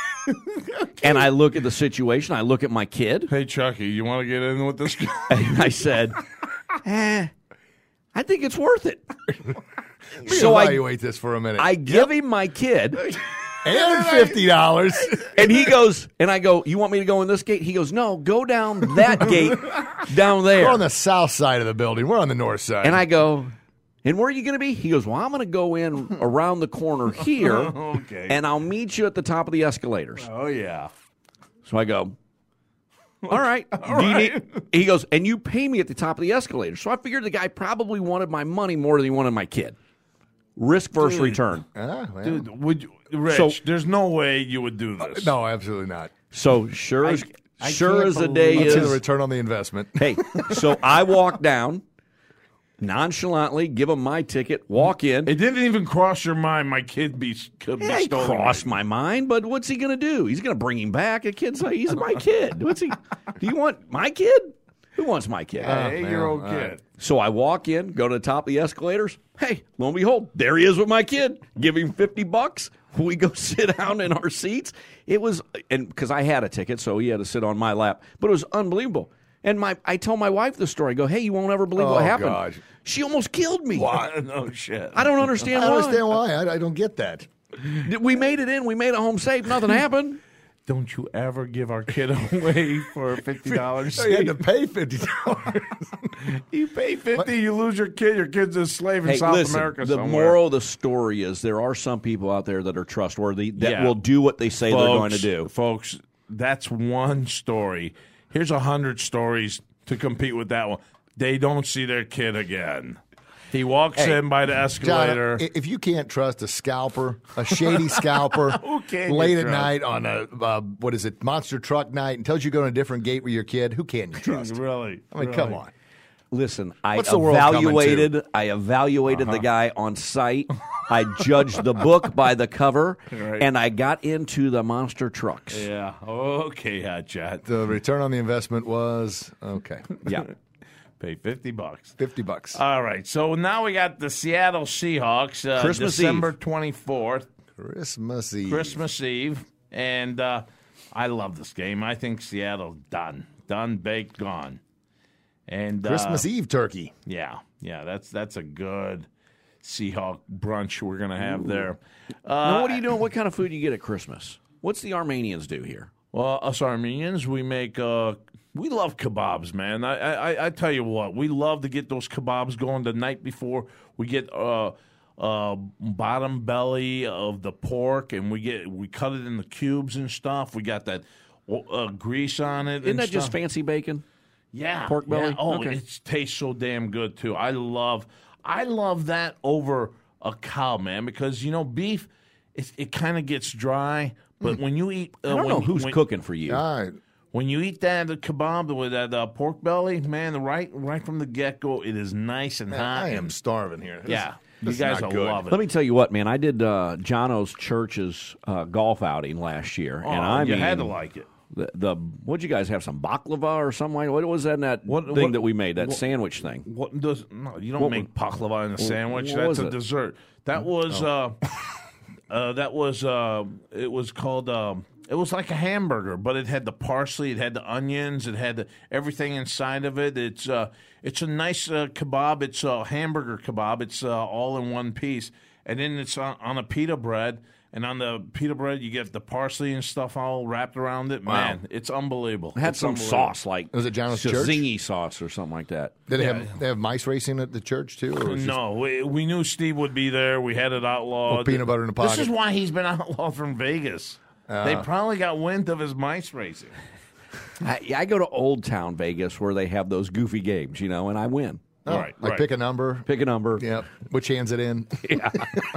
and I look at the situation. I look at my kid,
Hey, Chucky, you want to get in with this guy?
and I said, eh, I think it's worth it.
Let me
So I,
evaluate this for a minute.
I give him my kid.
and fifty dollars.
And he goes, and I go, you want me to go in this gate? He goes, no, go down that gate down there.
We're on the south side of the building. We're on the north side.
And I go, and where are you going to be? He goes, well, I'm going to go in around the corner here,
Okay.
and I'll meet you at the top of the escalators.
Oh, yeah.
So I go, all right. Do you need, he goes, and you pay me at the top of the escalator. So I figured the guy probably wanted my money more than he wanted my kid. Risk versus
Dude.
return.
Ah, well.
Dude, would you, Rich,
So-
there's no way you would do this.
No, absolutely not.
So sure as,
I
sure
can't
as the day
believe-
Let's see the
is.
return on the investment.
Hey, so I walk down, nonchalantly give him my ticket, walk in.
It didn't even cross your mind my kid be could be
Yeah, he
stolen.
crossed my mind, but what's he going to do? He's going to bring him back. A kid's like, he's my kid. What's he? Do you want my kid? Who wants my kid?
An eight-year-old
man,
kid.
So I walk in, go to the top of the escalators. Hey, lo and behold, there he is with my kid. Give him fifty bucks. We go sit down in our seats. It was, and because I had a ticket, so he had to sit on my lap. But it was unbelievable. And my, I tell my wife the story. I go, hey, you won't ever believe
Oh,
what happened.
gosh.
She almost killed me.
No shit.
I don't understand
I
why.
understand why. I, I don't get that.
We made it in. We made it home safe. Nothing happened.
Don't you ever give our kid away for fifty dollars?
So you had to pay fifty dollars.
You pay fifty, you lose your kid. Your kid's a slave in
Hey,
South
listen,
America
the
somewhere.
moral of the story is there are some people out there that are trustworthy that
Yeah.
will do what they say they're going to
Folks,
do.
Folks, that's one story. Here's a hundred stories to compete with that one. They don't see their kid again. He walks
Hey,
in by the
John,
escalator.
i- if you can't trust a scalper, a shady scalper,
Who can you
late at
trust?
night on a uh, what is it, monster truck night, and tells you to go on a different gate with your kid, who can you trust?
really?
I mean,
really.
come on.
Listen, I
What's the world coming to?
evaluated. I evaluated
Uh-huh.
the guy on site. I judged the book by the cover,
Right.
and I got into the monster trucks.
Yeah. Okay, Hot Chat.
The return on the investment was okay,
Yeah.
Pay fifty bucks.
fifty bucks.
All right. So now we got the Seattle Seahawks. Uh,
Christmas
December
Eve.
twenty-fourth,
Christmas Eve.
Christmas Eve. And uh, I love this game. I think Seattle's done. Done, baked, gone. And uh,
Christmas Eve turkey.
Yeah, yeah, that's that's a good Seahawk brunch we're gonna have there. Uh,
Now, what are you doing? What kind of food do you get at Christmas? What's the Armenians do here?
Well, us Armenians, we make uh, we love kebabs, man. I, I I tell you what, we love to get those kebabs going the night before. We get uh, uh, bottom belly of the pork, and we get we cut it into cubes and stuff. We got that uh, grease on it.
Isn't
and
that just
stuff.
fancy bacon?
Yeah,
Pork belly?
yeah. Oh,
Okay.
it tastes so damn good too. I love, I love that over a cow, man, because you know beef, it, it kind of gets dry. But when you eat, uh,
I don't
when,
know who's
when,
cooking for you.
All right.
when you eat that the kebab with that uh, pork belly, man, the right right from the get go, it is nice and
Man,
hot.
I am
and-
starving here. This-
Yeah,
this
you
is
guys
not
will
good.
love it.
Let me tell you what, man. I did uh, Jono's Church's uh, golf outing last year,
Oh,
and I
you
mean,
had to like it.
the, the what'd you guys have? Some baklava or something like? What was that? In that
What-
thing
what-
that we made, that
what-
sandwich thing.
What does no? You don't
What
make baklava in a sandwich.
what
That's
was
a
it?
dessert. That was uh, uh, that was uh, it was called. Um, it was like a hamburger, but it had the parsley, it had the onions, it had the, everything inside of it. It's uh, it's a nice uh, kebab. It's a hamburger kebab. It's uh, all in one piece, and then it's on, on a pita bread. And on the pita bread, you get the parsley and stuff all wrapped around it. Man, it's unbelievable.
It had
It's
some
unbelievable.
sauce, like
Was it Jono's Church?
zingy sauce or something like that.
Did they
Yeah.
have they have mice racing at the church too? Or was it just-
No, we, we knew Steve would be there. We had it outlawed.
Oh, peanut butter in the
This
pocket.
is why he's been outlawed from Vegas. they probably got wind of his mice racing.
I, I go to Old Town Vegas where they have those goofy games, you know, and I win.
Oh,
Right,
like
right.
pick a number.
Pick a number.
Yep. Which hands it in? Yeah.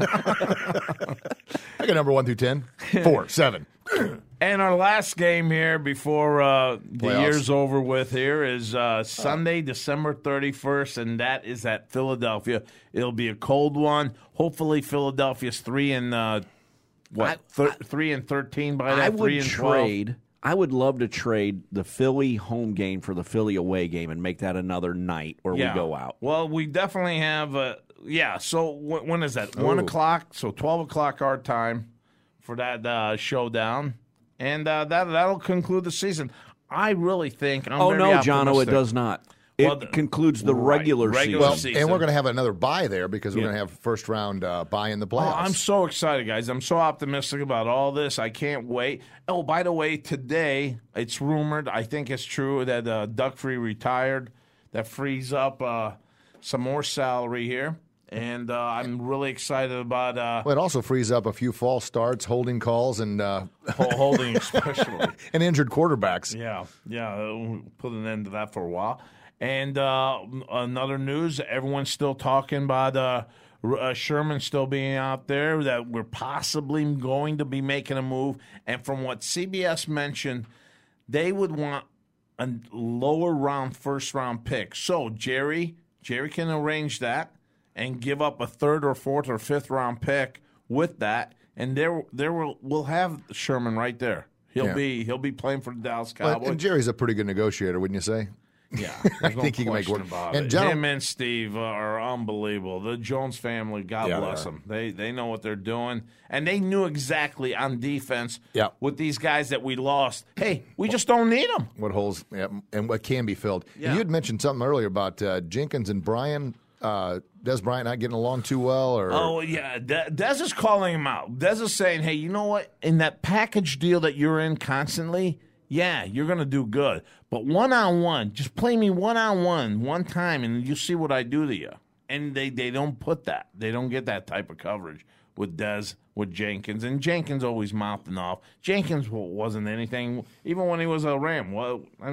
I got number one through ten. Four, seven.
And our last game here before uh, the
Playoffs.
year's over with here is uh, Sunday, December thirty-first, and that is at Philadelphia. It'll be a cold one. Hopefully, Philadelphia's three and uh, what
I-
thir- three and thirteen by that.
I
three
would
and twelve.
trade. I would love to trade the Philly home game for the Philly away game and make that another night where
Yeah.
we go out.
Well, we definitely have. Uh, yeah. So w- when is that? One
Ooh.
o'clock. So twelve o'clock our time for that uh, showdown, and uh, that that'll conclude the season. I really think. I'm
Oh
very
no, Jono, it
optimistic.
does not. It
Well, the-
concludes the
right,
regular,
regular
Well,
season.
season.
and we're going to have another bye there because we're
Yeah.
going to have first round uh, bye in the
Oh,
playoffs.
I'm so excited, guys. I'm so optimistic about all this. I can't wait. Oh, by the way, today it's rumored, I think it's true, that uh, Duck Free retired. That frees up uh, some more salary here. And uh, I'm really excited about uh,
Well, it also frees up a few false starts, holding calls, and uh,
Hol- holding, especially.
and injured quarterbacks.
Yeah, yeah. uh, we'll put an end to that for a while. And uh, another news, everyone's still talking about uh, R- uh, Sherman still being out there, that we're possibly going to be making a move. And from what C B S mentioned, they would want a lower round, first round pick. So Jerry, Jerry can arrange that and give up a third or fourth or fifth round pick with that. And there, there will we'll have Sherman right there. He'll
Yeah.
be he'll be playing for the Dallas
Well,
Cowboys.
and Jerry's a pretty good negotiator, wouldn't you say?
Yeah,
I
there's no
think he can make
question
work.
about
And
it.
John-
Him and Steve are unbelievable. The Jones family, God
Yeah, they
bless
are.
them. They they know what they're doing, and they knew exactly on defense.
Yeah.
with these guys that we lost. Hey, we just don't need them.
What holes yeah, and what can be filled.
Yeah.
You had mentioned something earlier about uh, Jenkins and Bryan, uh, Des Bryant not getting along too well, or
Oh yeah, De- Dez is calling him out. Dez is saying, "Hey, you know what? In that package deal that you're in constantly." Yeah, you're going to do good. But one-on-one, just play me one-on-one one time, and you see what I do to you. And they, they don't put that. They don't get that type of coverage with Dez, with Jenkins. And Jenkins always mouthing off. Jenkins wa- wasn't anything, even when he was a Ram. Well, I mean,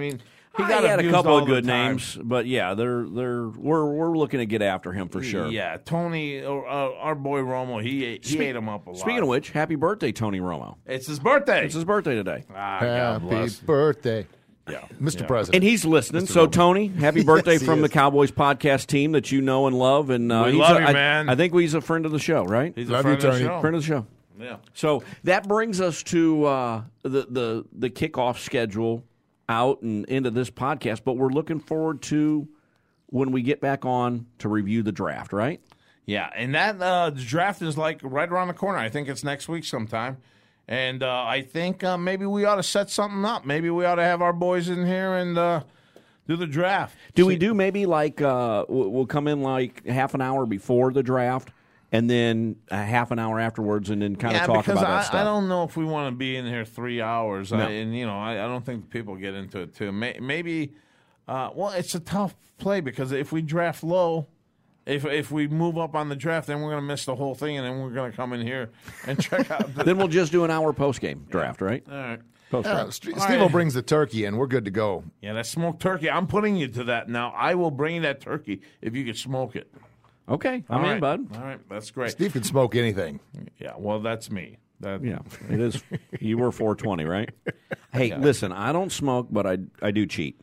He got he had a couple of good names, but yeah, they're they're we're we're looking to get after him for sure.
Yeah, Tony, uh, our boy Romo, he ate, he Spe- ate him up a lot.
Speaking of which, happy birthday, Tony Romo!
It's his birthday.
It's his birthday today.
Ah,
happy birthday,
yeah,
Mister
Yeah.
President.
And he's listening. Mister So Romo. Tony, happy birthday
yes,
from
is.
the Cowboys podcast team that you know and love. And uh,
we
he's
love
a,
you,
I,
man.
I think he's a friend of the show, right?
He's
Love
a friend
you,
of the
Tony.
show.
Friend of the show.
Yeah.
So that brings us to uh, the the the kickoff schedule out and into this podcast, but we're looking forward to when we get back on to review the draft, right?
Yeah, and that uh, the draft is like right around the corner. I think it's next week sometime. And uh, I think uh, maybe we ought to set something up. Maybe we ought to have our boys in here and uh, do the draft.
Do we do maybe like uh, we'll come in like half an hour before the draft and then a half an hour afterwards and then kind
yeah,
of talk
because
about
I,
that stuff?
I don't know if we want to be in here three hours.
No.
I, and, you know, I, I don't think people get into it, too. May, maybe, uh, well, it's a tough play because if we draft low, if if we move up on the draft, then we're going to miss the whole thing, and then we're going to come in here and check out the...
Then we'll just do an hour post-game draft, right?
All right.
Post-draft.
Yeah, St- Steve-O
right.
brings the turkey in. We're good to go.
Yeah, that smoked turkey. I'm putting you to that now. I will bring you that turkey if you could smoke it.
Okay, I'm
All
in,
right.
bud.
All right, that's great.
Steve can smoke anything.
Yeah, well, that's me. That,
Yeah, it is. You were four twenty, right? Hey, listen, I don't smoke, but I I do cheat.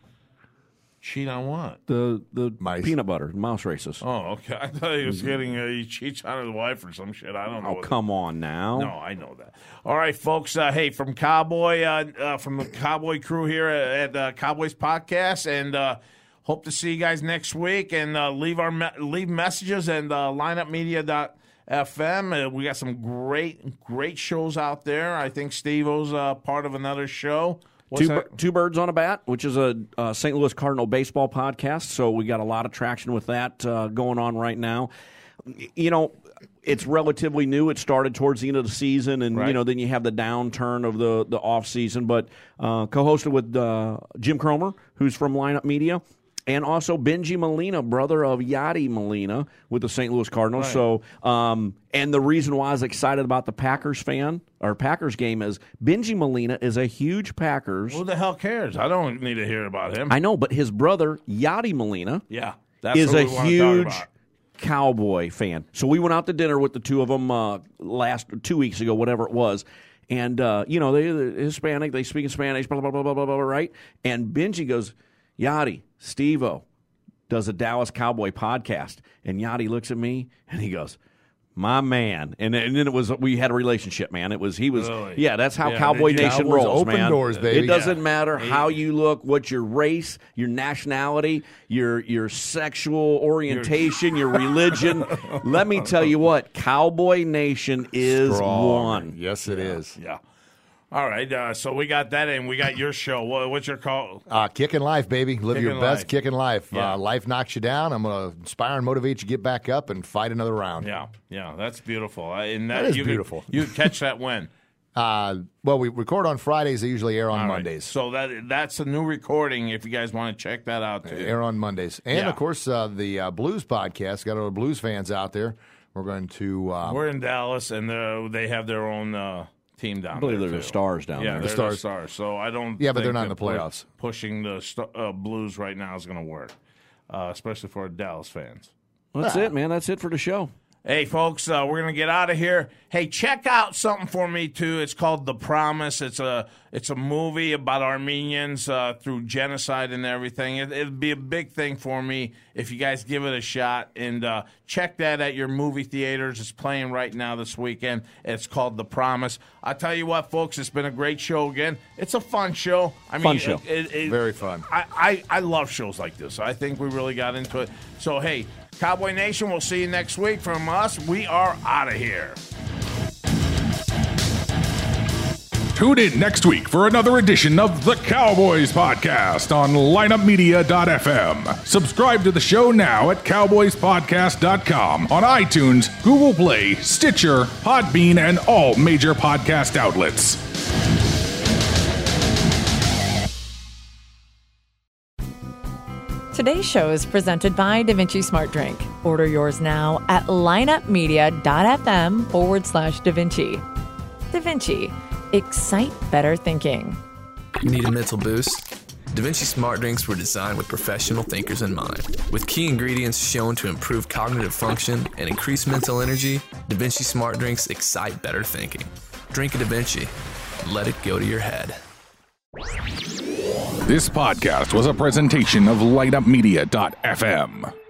Cheat on what?
The the
Mice.
peanut butter, mouse races.
Oh, okay. I thought he was getting uh, he cheats on his wife or some shit. I don't know.
Oh,
what-
come on now.
No, I know that. All right, folks. Uh, hey, from Cowboy, uh, uh, from the Cowboy crew here at, at uh, Cowboys Podcast, and uh, hope to see you guys next week. And uh, leave our me- leave messages and uh, lineup media dot f m. Uh, we got some great great shows out there. I think Steve-O's uh, part of another show. What's
Two,
that?
bir- two Birds on a Bat, which is a uh, Saint Louis Cardinal baseball podcast. So we got a lot of traction with that uh, going on right now. You know, it's relatively new. It started towards the end of the season, and
Right.
you know, then you have the downturn of the the off season. But uh, co-hosted with uh, Jim Cromer, who's from Lineup Media. And also Benji Molina, brother of Yadi Molina with the Saint Louis Cardinals.
Right.
So, um, and the reason why I was excited about the Packers fan or Packers game is Benji Molina is a huge Packers.
Who the hell cares? I don't need to hear about him.
I know, but his brother Yadi Molina
yeah, that's
is
who
a
we wanna talk
huge
about.
Cowboy fan. So we went out to dinner with the two of them uh, last two weeks ago, whatever it was. And, uh, you know, they, they're Hispanic, they speak in Spanish, blah, blah, blah, blah, blah, blah, right? And Benji goes, Yadi, Steve-O does a Dallas Cowboy podcast. And Yadi looks at me and he goes, my man. And, and then it was, we had a relationship, man. It was, he was,
Really?
yeah, that's how
Yeah,
Cowboy
did you-
Nation
Cowboys
rolls,
open
man.
doors, baby.
It doesn't
Yeah.
matter how you look, what your race, your nationality, your your sexual orientation, your religion. Let me tell you what, Cowboy Nation is
Strong.
one.
Yes, it is.
Yeah. All right, uh, so we got that, and we got your show. What, what's your call?
Uh, kicking life, baby. Live your
Kicking
best
life.
kicking life.
Yeah.
Uh, life knocks you down. I'm going to inspire and motivate you to get back up and fight another round.
Yeah, yeah, that's beautiful. Uh, and that,
That is
you
beautiful.
Could, you could catch that when?
Uh, well, we record on Fridays. They usually air on
All right.
Mondays.
So that that's a new recording. If you guys want to check that out, too.
Air on Mondays. And,
Yeah.
of course, uh, the uh, Blues podcast. Got our Blues fans out there. We're going to... Uh,
We're in Dallas, and uh, they have their own uh, team down
I believe
there.
they're the
too.
Stars down
Yeah,
there.
they're
The
the
Stars.
stars. So I don't.
Yeah, but they're
think
not in
that
the playoffs.
pu- pushing the st- uh, Blues right now is going to work, uh, especially for Dallas fans.
That's it, man. That's it for the show.
Hey, folks, uh, we're gonna get out of here. Hey, check out something for me too. It's called The Promise. It's a it's a movie about Armenians uh, through genocide and everything. It, it'd be a big thing for me if you guys give it a shot and uh, check that at your movie theaters. It's playing right now this weekend. It's called The Promise. I tell you what, folks, it's been a great show again. It's a fun show. I mean,
Fun show.
It, it, it,
Very fun.
I, I I love shows like this. I think we really got into it. So hey. Cowboy Nation, we'll see you next week. From us, we are out of here.
Tune in next week for another edition of the Cowboys Podcast on lineup media dot f m. Subscribe to the show now at cowboys podcast dot com on iTunes, Google Play, Stitcher, Podbean, and all major podcast outlets.
Today's show is presented by DaVinci Smart Drink. Order yours now at lineup media dot f m forward slash DaVinci. DaVinci. Excite better thinking.
Need a mental boost? DaVinci Smart Drinks were designed with professional thinkers in mind. With key ingredients shown to improve cognitive function and increase mental energy, DaVinci Smart Drinks excite better thinking. Drink a DaVinci. Let it go to your head.
This podcast was a presentation of light up media dot f m.